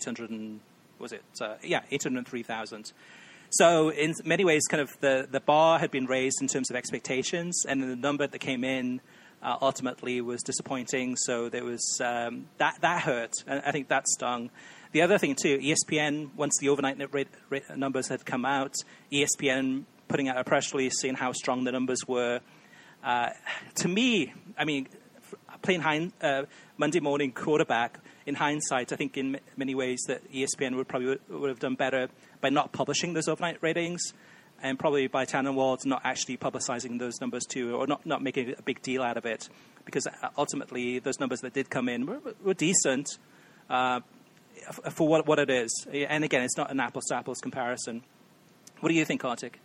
803,000. So in many ways, kind of the bar had been raised in terms of expectations, and the number that came in ultimately was disappointing. So there was that hurt, and I think that stung. The other thing too, ESPN, once the overnight numbers had come out, ESPN putting out a press release saying how strong the numbers were. To me, I mean, playing Monday morning quarterback, in hindsight, I think in many ways that ESPN would have done better by not publishing those overnight ratings, and probably by Tannenwald not actually publicizing those numbers too, or not making a big deal out of it, because ultimately those numbers that did come in were decent for what it is. And again, it's not an apples-to-apples comparison. What do you think, Kartik?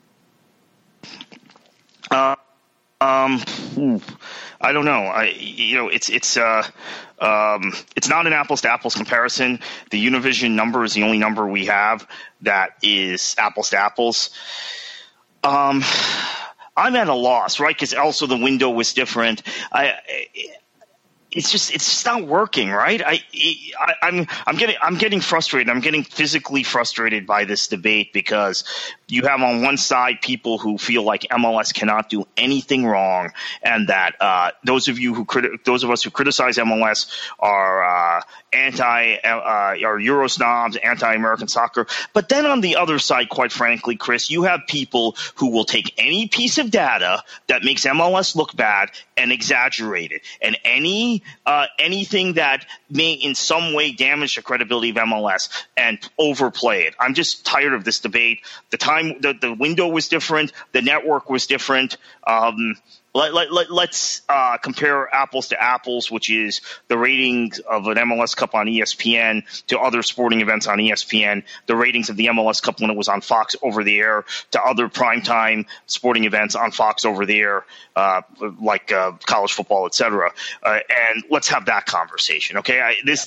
I don't know. It's not an apples to apples comparison. The Univision number is the only number we have that is apples to apples. I'm at a loss, right? Because also the window was different. It's just not working, right? I'm getting frustrated. I'm getting physically frustrated by this debate, because you have on one side people who feel like MLS cannot do anything wrong, and that those of us who criticize MLS are are Euro snobs, anti-American soccer. But then on the other side, quite frankly, Chris, you have people who will take any piece of data that makes MLS look bad and exaggerate it, and anything that may in some way damage the credibility of MLS and overplay it. I'm just tired of this debate. The window was different. The network was different. Let's compare apples to apples, which is the ratings of an MLS Cup on ESPN to other sporting events on ESPN, the ratings of the MLS Cup when it was on Fox over the air to other primetime sporting events on Fox over the air, like college football, etc. And let's have that conversation, okay?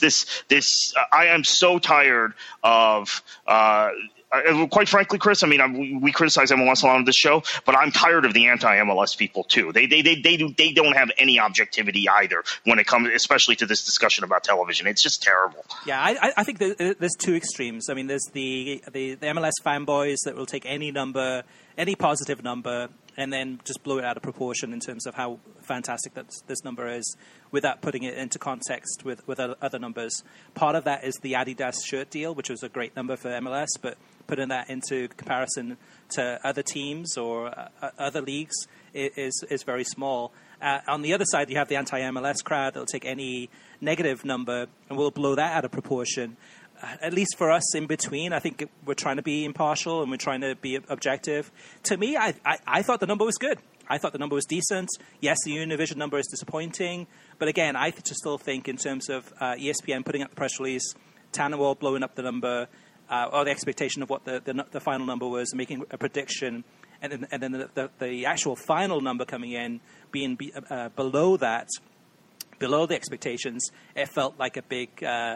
I am so tired of quite frankly, Chris, I mean, we criticize MLS a lot on this show, but I'm tired of the anti-MLS people too. They don't have any objectivity either when it comes, especially to this discussion about television. It's just terrible. Yeah, I think there's two extremes. I mean, there's the MLS fanboys that will take any number, any positive number, and then just blow it out of proportion in terms of how fantastic this number is, without putting it into context with other numbers. Part of that is the Adidas shirt deal, which was a great number for MLS, but putting that into comparison to other teams or other leagues is very small. On the other side, you have the anti-MLS crowd that will take any negative number and will blow that out of proportion. At least for us in between, I think we're trying to be impartial and we're trying to be objective. To me, I thought the number was good. I thought the number was decent. Yes, the Univision number is disappointing. But again, I just still think in terms of ESPN putting up the press release, Tannenwald blowing up the number, or the expectation of what the final number was, making a prediction, and then the actual final number coming in being below that, below the expectations, it felt like a big kind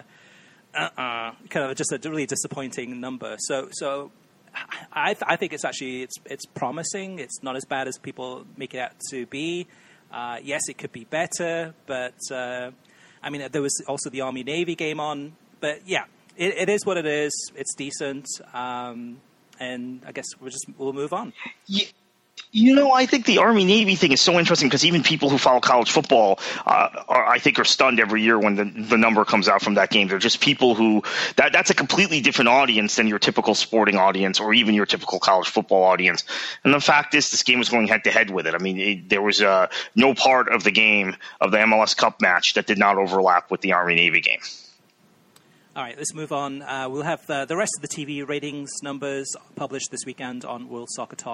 of just a really disappointing number. So I think it's actually it's promising. It's not as bad as people make it out to be. Yes, it could be better, but I mean, there was also the Army-Navy game on. But yeah, it is what it is. It's decent, and I guess we'll move on. Yeah. You know, I think the Army-Navy thing is so interesting because even people who follow college football I think are stunned every year when the number comes out from that game. They're just people who that's a completely different audience than your typical sporting audience or even your typical college football audience. And the fact is this game was going head-to-head with it. I mean, there was no part of the game of the MLS Cup match that did not overlap with the Army-Navy game. All right, let's move on. We'll have the rest of the TV ratings numbers published this weekend on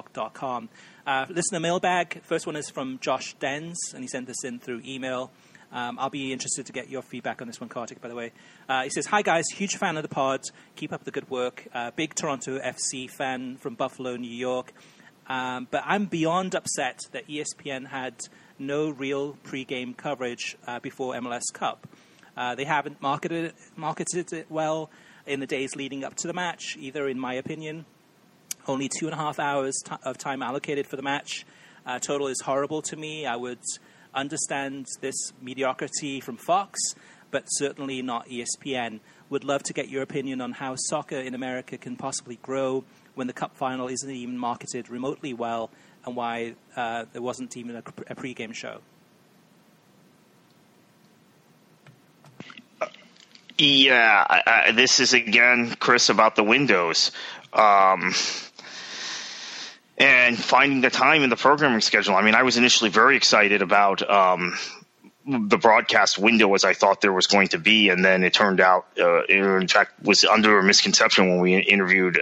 WorldSoccerTalk.com. Listener mailbag. First one is from Josh Dens, and he sent this in through email. I'll be interested to get your feedback on this one, Kartik, by the way. He says, hi, guys. Huge fan of the pod. Keep up the good work. Big Toronto FC fan from Buffalo, New York. But I'm beyond upset that ESPN had no real pre-game coverage before MLS Cup. They haven't marketed it well in the days leading up to the match, either, in my opinion. Only 2.5 hours of time allocated for the match. Total is horrible to me. I would understand this mediocrity from Fox, but certainly not ESPN. Would love to get your opinion on how soccer in America can possibly grow when the Cup final isn't even marketed remotely well, and why there wasn't even a pre-game show. Yeah, this is, again, Chris, about the windows. And finding the time in the programming schedule. I mean, I was initially very excited about the broadcast window as I thought there was going to be, and then it turned out, in fact, was under a misconception when we interviewed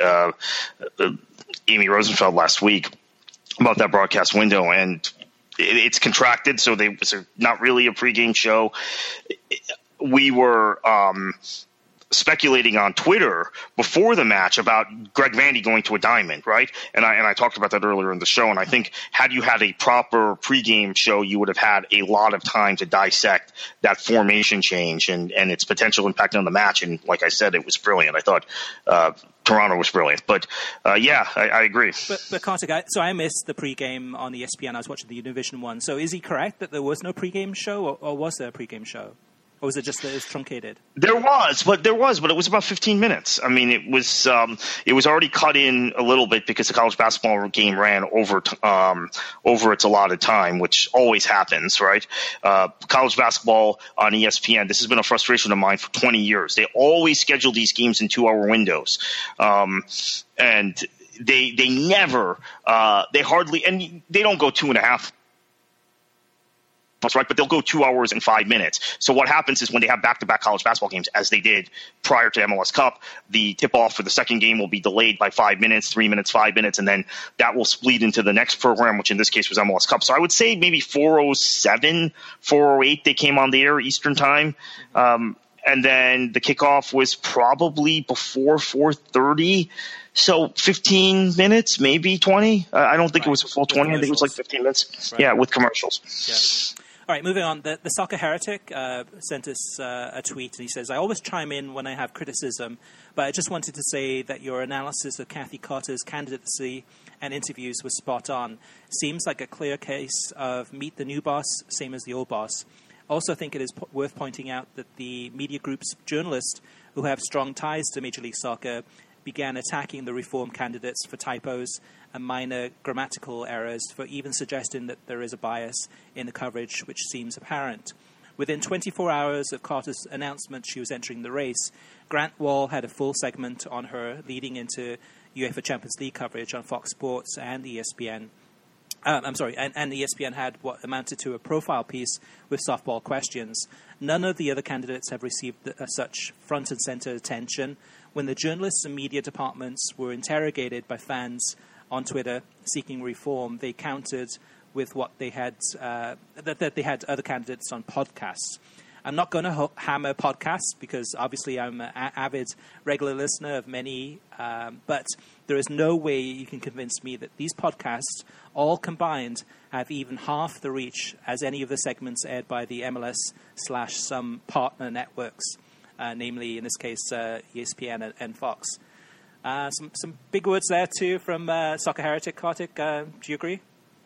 Amy Rosenfeld last week about that broadcast window, and it's contracted, so it's not really a pregame show. We were speculating on Twitter before the match about Greg Vandy going to a diamond, right? And I talked about that earlier in the show. And I think had you had a proper pregame show, you would have had a lot of time to dissect that formation change and its potential impact on the match. And like I said, it was brilliant. I thought Toronto was brilliant. But yeah, I agree. But Kartik, so I missed the pregame on ESPN. I was watching the Univision one. So is he correct that there was no pregame show, or was there a pregame show? Or was it just that it was truncated? There was, but it was about 15 minutes. I mean, it was already cut in a little bit because the college basketball game ran over its allotted time, which always happens, right? College basketball on ESPN, this has been a frustration of mine for 20 years. They always schedule these games in 2-hour windows. And they never, they hardly, and they don't go 2.5. That's right, but they'll go 2 hours and 5 minutes. So what happens is when they have back-to-back college basketball games, as they did prior to MLS Cup, the tip-off for the second game will be delayed by 5 minutes, 3 minutes, 5 minutes, and then that will split into the next program, which in this case was MLS Cup. So I would say maybe 4:07, 4:08 they came on the air Eastern time. And then the kickoff was probably before 4:30. So 15 minutes, maybe 20. I don't think it was a full 20. I think it was like 15 minutes. Right. Yeah, with commercials. Yeah. All right, moving on. The Soccer Heretic sent us a tweet, and he says, I always chime in when I have criticism, but I just wanted to say that your analysis of Kathy Carter's candidacy and interviews was spot on. Seems like a clear case of meet the new boss, same as the old boss. Also think it is worth pointing out that the media group's journalists who have strong ties to Major League Soccer began attacking the reform candidates for typos and minor grammatical errors, for even suggesting that there is a bias in the coverage, which seems apparent. Within 24 hours of Carter's announcement she was entering the race, Grant Wall had a full segment on her leading into UEFA Champions League coverage on Fox Sports and ESPN. And ESPN had what amounted to a profile piece with softball questions. None of the other candidates have received such front and center attention. When the journalists and media departments were interrogated by fans on Twitter seeking reform, they countered with what they had that they had other candidates on podcasts. I'm not going to hammer podcasts because obviously I'm an avid regular listener of many, but there is no way you can convince me that these podcasts, all combined, have even half the reach as any of the segments aired by the MLS/some partner networks, namely, in this case, ESPN and Fox. Some big words there, too, from Soccer Heretic. Kartik, do you agree?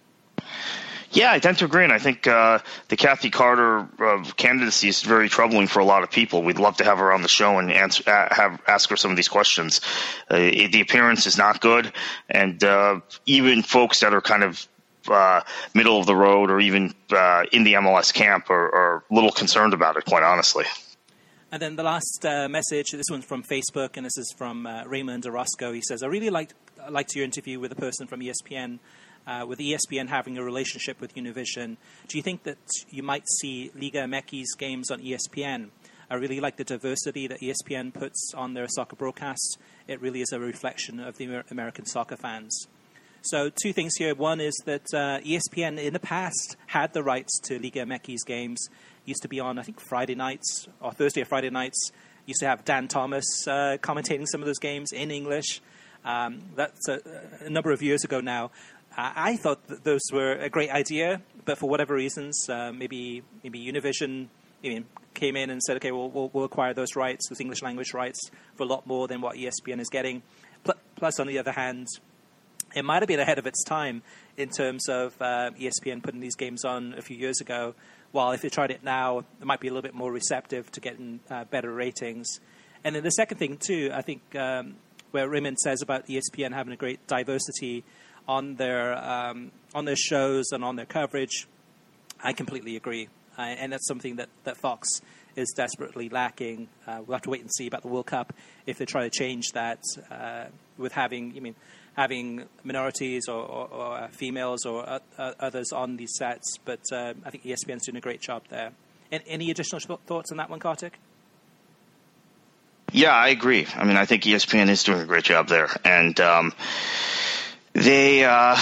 Yeah, I tend to agree, and I think the Kathy Carter candidacy is very troubling for a lot of people. We'd love to have her on the show and ask her some of these questions. The appearance is not good, and even folks that are kind of middle of the road or even in the MLS camp are a little concerned about it, quite honestly. And then the last message, this one's from Facebook, and this is from Raymond Orozco. He says, I really liked your interview with a person from ESPN, with ESPN having a relationship with Univision. Do you think that you might see Liga MX's games on ESPN? I really like the diversity that ESPN puts on their soccer broadcasts. It really is a reflection of the American soccer fans. So two things here. One is that ESPN in the past had the rights to Liga MX's games, used to be on, I think, Friday nights or Thursday or Friday nights. Used to have Dan Thomas commentating some of those games in English. That's a number of years ago now. I thought that those were a great idea, but for whatever reasons, maybe Univision came in and said, okay, we'll acquire those rights, those English language rights, for a lot more than what ESPN is getting. Plus, on the other hand, it might have been ahead of its time in terms of ESPN putting these games on a few years ago, while if they tried it now, it might be a little bit more receptive to getting better ratings. And then the second thing, too, I think where Raymond says about ESPN having a great diversity on their shows and on their coverage, I completely agree. And that's something that Fox is desperately lacking. We'll have to wait and see about the World Cup if they try to change that with having minorities or females or others on these sets. But I think ESPN's doing a great job there. Any additional thoughts on that one, Kartik? Yeah, I agree. I mean, I think ESPN is doing a great job there. And they,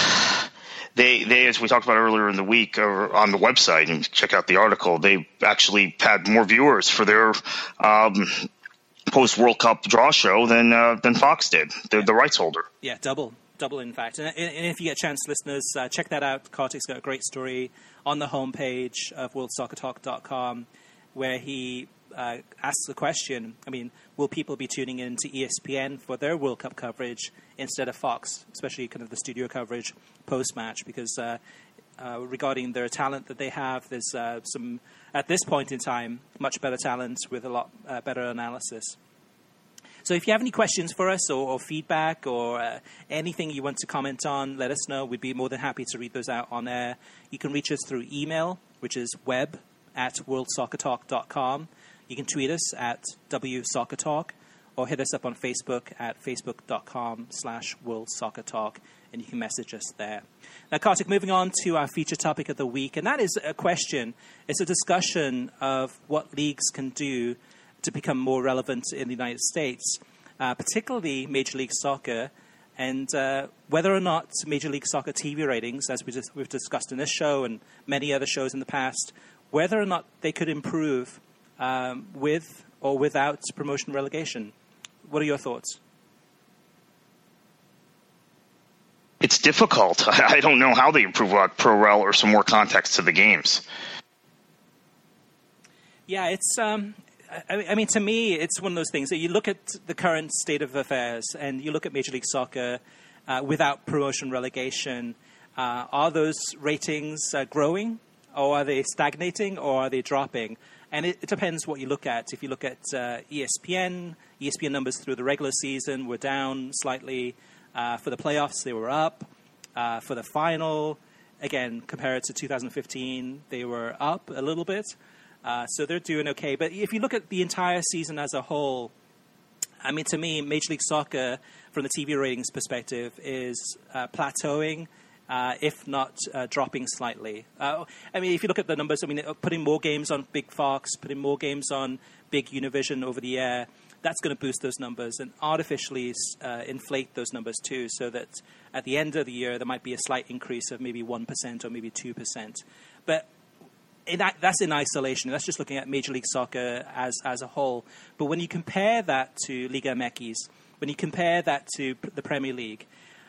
as we talked about earlier in the week, or on the website, and check out the article, they actually had more viewers for their post-World Cup draw show than Fox did, the rights holder. Yeah, double in fact. And if you get a chance, listeners, check that out. Kartik's got a great story on the homepage of WorldSoccerTalk.com where he asks the question, will people be tuning in to ESPN for their World Cup coverage instead of Fox, especially kind of the studio coverage post-match? Because regarding their talent that they have, there's some, at this point in time, much better talent with a lot better analysis. So if you have any questions for us or feedback or anything you want to comment on, let us know. We'd be more than happy to read those out on air. You can reach us through email, which is web@worldsoccertalk.com. You can tweet us at WSoccerTalk or hit us up on Facebook at facebook.com/WorldSoccerTalk, and you can message us there. Now, Kartik, moving on to our feature topic of the week, and that is a question. It's a discussion of what leagues can do to become more relevant in the United States, particularly Major League Soccer, and whether or not Major League Soccer TV ratings, as we've discussed in this show and many other shows in the past, whether or not they could improve with or without promotion relegation. What are your thoughts? It's difficult. I don't know how they improve without pro rel or some more context to the games. Yeah, it's. To me, it's one of those things that you look at the current state of affairs and you look at Major League Soccer without promotion relegation. Are those ratings growing, or are they stagnating, or are they dropping? And it depends what you look at. If you look at ESPN numbers through the regular season were down slightly. For the playoffs, they were up. For the final, again, compared to 2015, they were up a little bit. So they're doing okay. But if you look at the entire season as a whole, to me, Major League Soccer, from the TV ratings perspective, is plateauing, if not dropping slightly. If you look at the numbers, putting more games on Big Fox, putting more games on Big Univision over the air, that's going to boost those numbers and artificially inflate those numbers too, so that at the end of the year, there might be a slight increase of maybe 1% or maybe 2%. But that's in isolation. That's just looking at Major League Soccer as a whole. But when you compare that to Liga MX, when you compare that to the Premier League,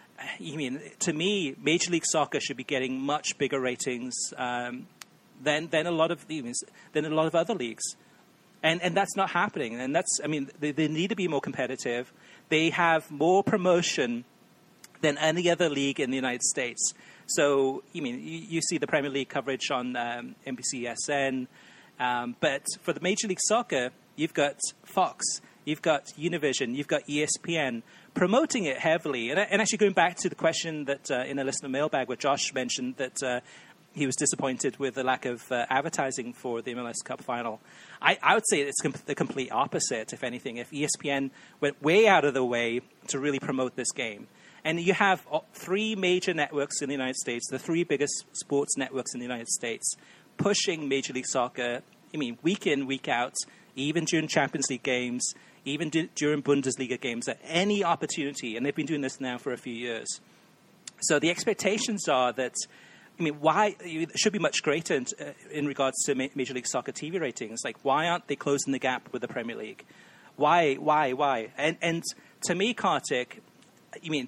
to me, Major League Soccer should be getting much bigger ratings than a lot of other leagues. And that's not happening. And they need to be more competitive. They have more promotion than any other league in the United States. So, you see the Premier League coverage on NBCSN. But for the Major League Soccer, you've got Fox, you've got Univision, you've got ESPN promoting it heavily. And actually going back to the question that in a listener mailbag where Josh mentioned that he was disappointed with the lack of advertising for the MLS Cup final. I would say it's the complete opposite, if anything. If ESPN went way out of the way to really promote this game. And you have three major networks in the United States, the three biggest sports networks in the United States, pushing Major League Soccer, week in, week out, even during Champions League games, even during Bundesliga games, at any opportunity. And they've been doing this now for a few years. So the expectations are that I mean, why it should be much greater in regards to Major League Soccer TV ratings. Like, why aren't they closing the gap with the Premier League? Why? And to me, Kartik, I mean,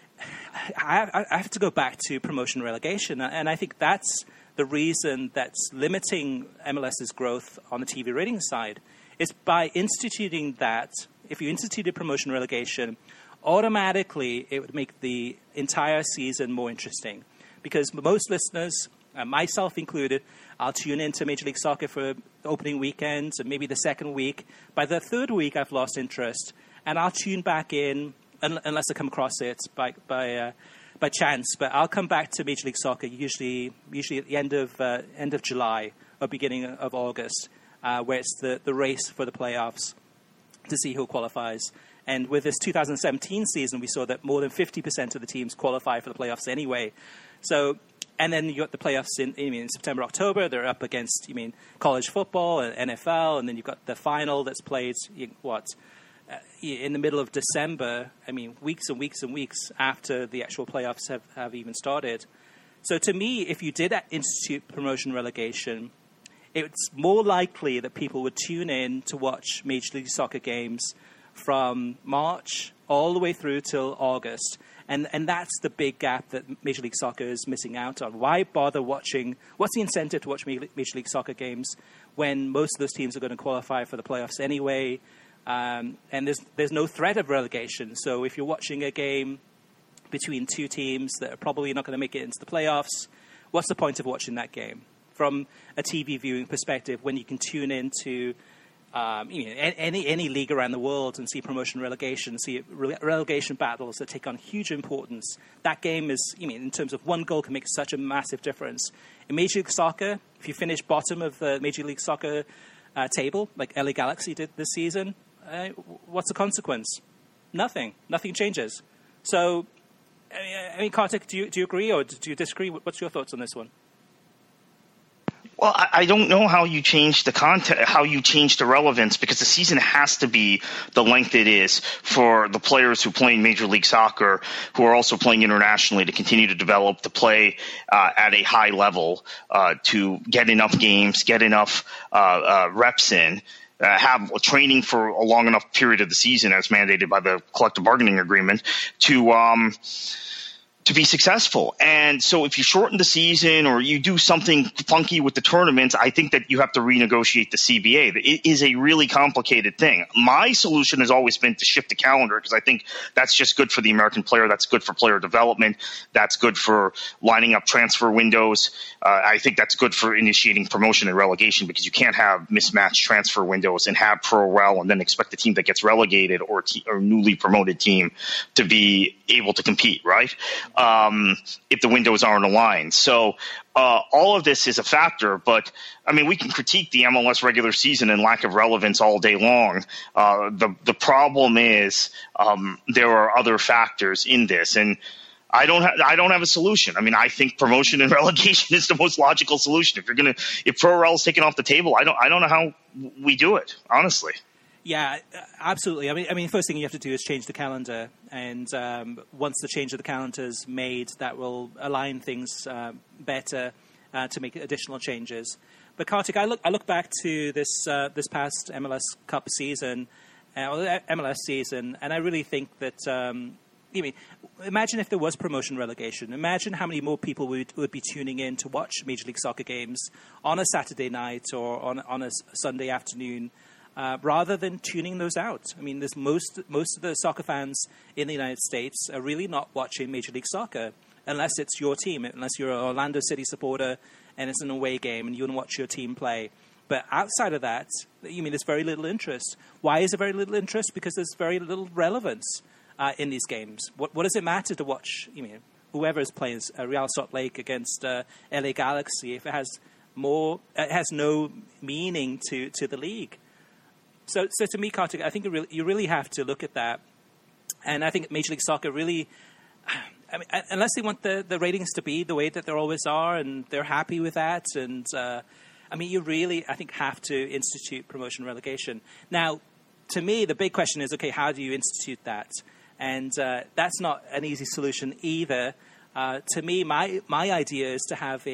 I have to go back to promotion relegation, and I think that's the reason that's limiting MLS's growth on the TV ratings side. Is by instituting that. If you instituted promotion relegation, automatically it would make the entire season more interesting. Because most listeners, myself included, I'll tune into Major League Soccer for opening weekends and maybe the second week. By the third week, I've lost interest, and I'll tune back in unless I come across it by chance. But I'll come back to Major League Soccer usually at the end of July or beginning of August, where it's the race for the playoffs to see who qualifies. And with this 2017 season, we saw that more than 50% of the teams qualify for the playoffs anyway. So, and then you got the playoffs in September, October. They're up against, college football and NFL, and then you've got the final that's played, in the middle of December. I mean, weeks and weeks and weeks after the actual playoffs have even started. So to me, if you did institute promotion relegation, it's more likely that people would tune in to watch Major League Soccer games from March all the way through till August. And that's the big gap that Major League Soccer is missing out on. Why bother watching? What's the incentive to watch Major League Soccer games when most of those teams are going to qualify for the playoffs anyway? And there's no threat of relegation. So if you're watching a game between two teams that are probably not going to make it into the playoffs, what's the point of watching that game? From a TV viewing perspective, when you can tune into any league around the world and see promotion relegation, see relegation battles that take on huge importance. That game is, in terms of one goal, can make such a massive difference. In Major League Soccer, if you finish bottom of the Major League Soccer table, like LA Galaxy did this season, what's the consequence? Nothing. Nothing changes. So, Kartik, do you agree or do you disagree? What's your thoughts on this one? Well, I don't know how you change the content, how you change the relevance, because the season has to be the length it is for the players who play in Major League Soccer, who are also playing internationally, to continue to develop, to play at a high level, to get enough games, get enough reps in. Have training for a long enough period of the season as mandated by the collective bargaining agreement to be successful. And so if you shorten the season or you do something funky with the tournaments, I think that you have to renegotiate the CBA. It is a really complicated thing. My solution has always been to shift the calendar, because I think that's just good for the American player. That's good for player development. That's good for lining up transfer windows. I think that's good for initiating promotion and relegation, because you can't have mismatched transfer windows and have pro-rel and then expect the team that gets relegated or newly promoted team to be able to compete, right? If the windows aren't aligned. So all of this is a factor, but we can critique the MLS regular season and lack of relevance all day long. The problem is there are other factors in this, and I don't have a solution. I think promotion and relegation is the most logical solution. If pro-rel is taken off the table, I don't know how we do it, honestly. Yeah, absolutely. First thing you have to do is change the calendar, and once the change of the calendar is made, that will align things better to make additional changes. But Kartik, I look back to this past MLS Cup season, or the MLS season, and I really think that imagine if there was promotion relegation. Imagine how many more people would be tuning in to watch Major League Soccer games on a Saturday night or on a Sunday afternoon. Rather than tuning those out. There's most of the soccer fans in the United States are really not watching Major League Soccer unless it's your team, unless you're an Orlando City supporter and it's an away game and you want to watch your team play. But outside of that, there's very little interest. Why is there very little interest? Because there's very little relevance in these games. What does it matter to watch, whoever is playing Real Salt Lake against LA Galaxy if it has no meaning to the league? So to me, Kartik, I think you really have to look at that. And I think Major League Soccer really, unless they want the ratings to be the way that they always are and they're happy with that, and you really, I think, have to institute promotion relegation. Now, to me, the big question is, okay, how do you institute that? And that's not an easy solution either. To me, my idea is to have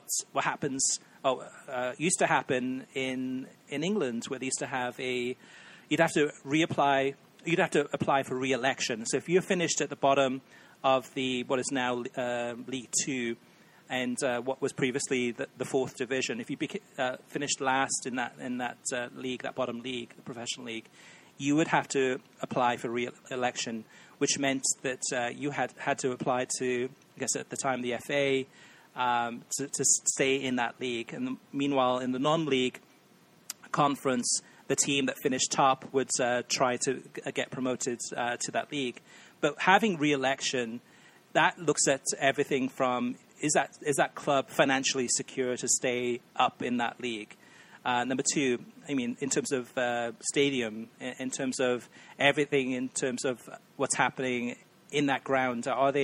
used to happen in England, where they used to have you'd have to reapply. You'd have to apply for re-election. So if you're finished at the bottom of what is now League Two, and what was previously the fourth division, if you finished last in that league, that bottom league, the professional league, you would have to apply for re-election, which meant that you had to apply to, I guess at the time, the FA to stay in that league. And meanwhile, in the non-league conference, the team that finished top would try to get promoted to that league. But having re-election, that looks at everything from is that club financially secure to stay up in that league? Number two, I mean, in terms of stadium, in terms of everything, in terms of what's happening in that ground,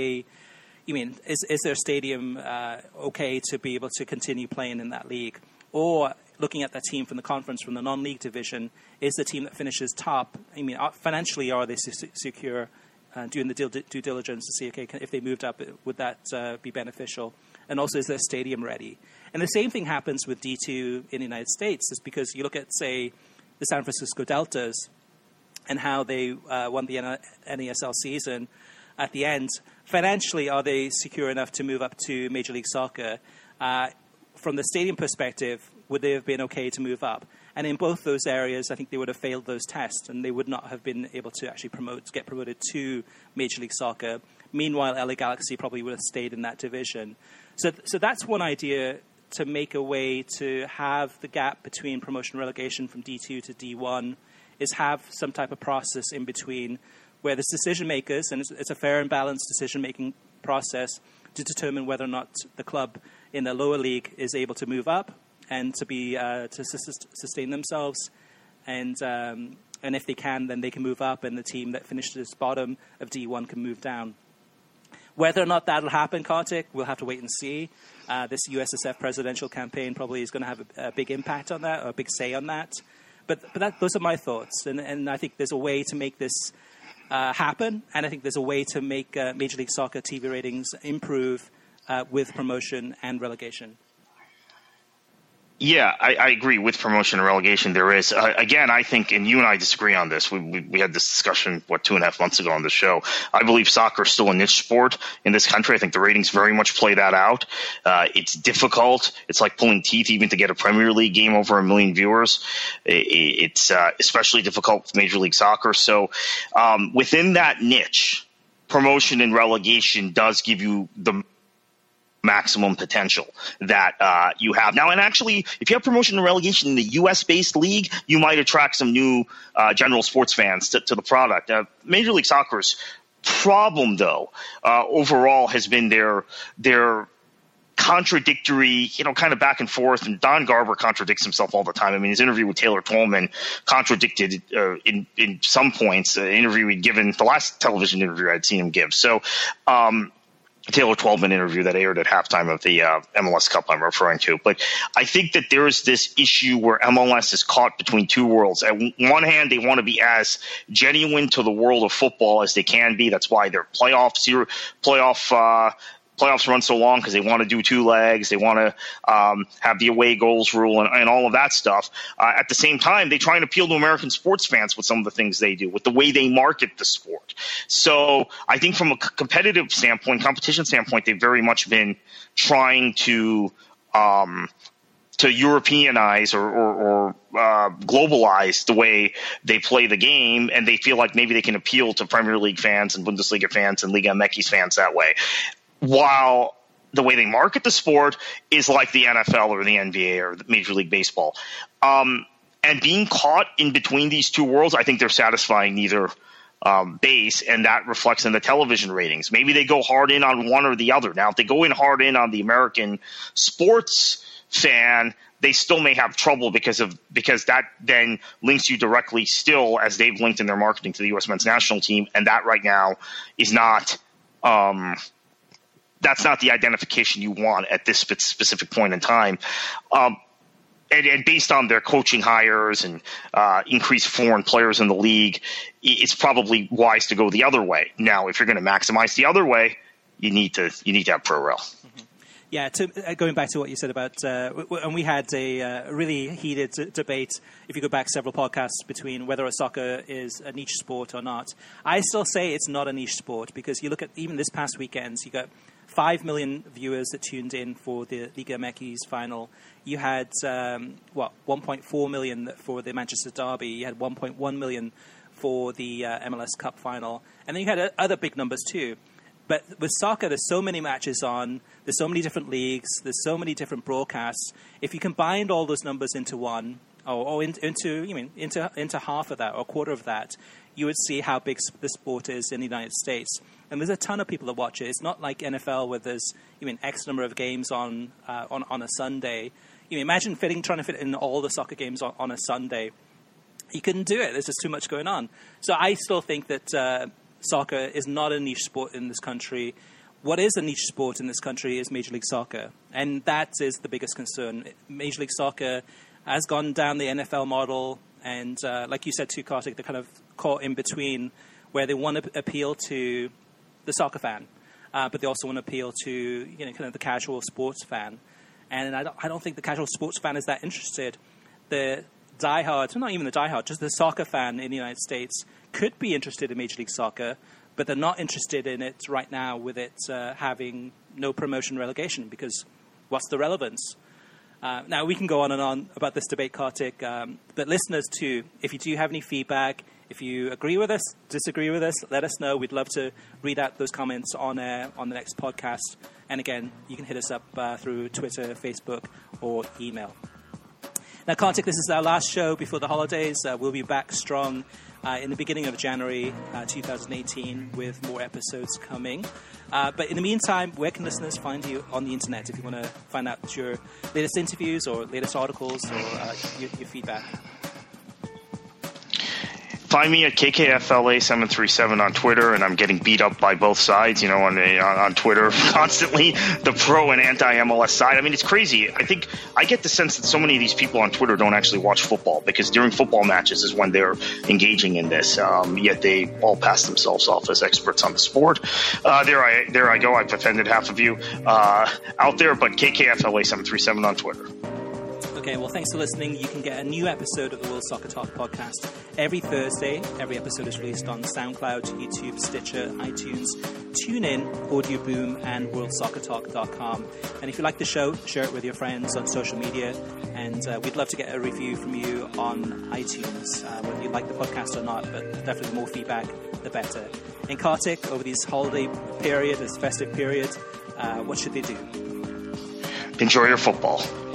is their stadium okay to be able to continue playing in that league? Or looking at that team from the conference, from the non-league division, is the team that finishes top, financially, are they secure? Doing the due diligence to see, okay, if they moved up, would that be beneficial? And also, is their stadium ready? And the same thing happens with D2 in the United States, is because you look at, say, the San Francisco Deltas and how they won the NASL season. At the end, financially, are they secure enough to move up to Major League Soccer? From the stadium perspective, would they have been okay to move up? And in both those areas, I think they would have failed those tests, and they would not have been able to actually get promoted to Major League Soccer. Meanwhile, LA Galaxy probably would have stayed in that division. So that's one idea, to make a way to have the gap between promotion and relegation from D2 to D1, is have some type of process in between where there's decision makers, and it's a fair and balanced decision-making process to determine whether or not the club in the lower league is able to move up and to sustain themselves, and if they can, then they can move up, and the team that finishes bottom of D1 can move down. Whether or not that'll happen, Kartik, we'll have to wait and see. This USSF presidential campaign probably is going to have a big impact on that, or a big say on that. But those are my thoughts, and I think there's a way to make this happen, and I think there's a way to make Major League Soccer TV ratings improve with promotion and relegation. Yeah, I agree with promotion and relegation. There is, again, I think, and you and I disagree on this. We had this discussion, 2.5 months ago on the show. I believe soccer is still a niche sport in this country. I think the ratings very much play that out. It's difficult. It's like pulling teeth even to get a Premier League game over 1 million viewers. It's especially difficult with Major League Soccer. So within that niche, promotion and relegation does give you the maximum potential that you have now. And actually, if you have promotion and relegation in the U.S.-based league, you might attract some new general sports fans to the product. Major League Soccer's problem, though, overall has been their contradictory, kind of back and forth. And Don Garber contradicts himself all the time. I mean, his interview with Taylor Twellman contradicted in some points the interview he'd given, the last television interview I'd seen him give. So, Taylor Twellman interview that aired at halftime of the MLS Cup I'm referring to. But I think that there is this issue where MLS is caught between two worlds. At one hand, they want to be as genuine to the world of football as they can be. That's why their playoffs run so long, because they want to do two legs. They want to have the away goals rule and all of that stuff. At the same time, they try and appeal to American sports fans with some of the things they do, with the way they market the sport. So I think from a competitive standpoint, competition standpoint, they've very much been trying to Europeanize or globalize the way they play the game, and they feel like maybe they can appeal to Premier League fans and Bundesliga fans and Liga MX fans that way. While the way they market the sport is like the NFL or the NBA or Major League Baseball. And being caught in between these two worlds, I think they're satisfying neither base, and that reflects in the television ratings. Maybe they go hard in on one or the other. Now, if they go in hard in on the American sports fan, they still may have trouble because that then links you directly still, as they've linked in their marketing, to the U.S. men's national team, and that right now is not that's not the identification you want at this specific point in time. And based on their coaching hires and increased foreign players in the league, it's probably wise to go the other way. Now, if you're going to maximize the other way, you need to have ProRel. Yeah, going back to what you said about, and we had a really heated debate, if you go back several podcasts, between whether soccer is a niche sport or not. I still say it's not a niche sport, because you look at even this past weekend, you got 5 million viewers that tuned in for the Liga MX final. You had, 1.4 million for the Manchester Derby. You had 1.1 million for the MLS Cup final. And then you had other big numbers too. But with soccer, there's so many matches on, there's so many different leagues, there's so many different broadcasts. If you combined all those numbers into one, or into half of that, or a quarter of that, you would see how big the sport is in the United States. And there's a ton of people that watch it. It's not like NFL where there's X number of games on a Sunday. Imagine trying to fit in all the soccer games on a Sunday. You couldn't do it. There's just too much going on. So I still think that soccer is not a niche sport in this country. What is a niche sport in this country is Major League Soccer, and that is the biggest concern. Major League Soccer has gone down the NFL model, and like you said too, Kartik, they're kind of caught in between, where they want to appeal to the soccer fan, but they also want to appeal to kind of the casual sports fan. And I don't think the casual sports fan is that interested. The diehard, not even the diehard, just the soccer fan in the United States could be interested in Major League Soccer, but they're not interested in it right now with it having no promotion relegation, because what's the relevance? Now, we can go on and on about this debate, Kartik, but listeners too, if you do have any feedback, if you agree with us, disagree with us, let us know. We'd love to read out those comments on air on the next podcast. And again, you can hit us up through Twitter, Facebook, or email. Now, Kartik, this is our last show before the holidays. We'll be back strong in the beginning of January 2018 with more episodes coming. But in the meantime, where can listeners find you on the internet if you want to find out your latest interviews or latest articles or your feedback? Find me at KKFLA737 on Twitter, and I'm getting beat up by both sides, on Twitter constantly, the pro and anti-MLS side. I mean, it's crazy. I think I get the sense that so many of these people on Twitter don't actually watch football, because during football matches is when they're engaging in this, yet they all pass themselves off as experts on the sport. There I go. I've offended half of you out there, but KKFLA737 on Twitter. Okay, well, thanks for listening. You can get a new episode of the World Soccer Talk podcast every Thursday. Every episode is released on SoundCloud, YouTube, Stitcher, iTunes, TuneIn, Audio Boom, and WorldSoccerTalk.com. And if you like the show, share it with your friends on social media. And we'd love to get a review from you on iTunes, whether you like the podcast or not, but definitely the more feedback, the better. And Kartik, over this holiday period, this festive period, what should they do? Enjoy your football.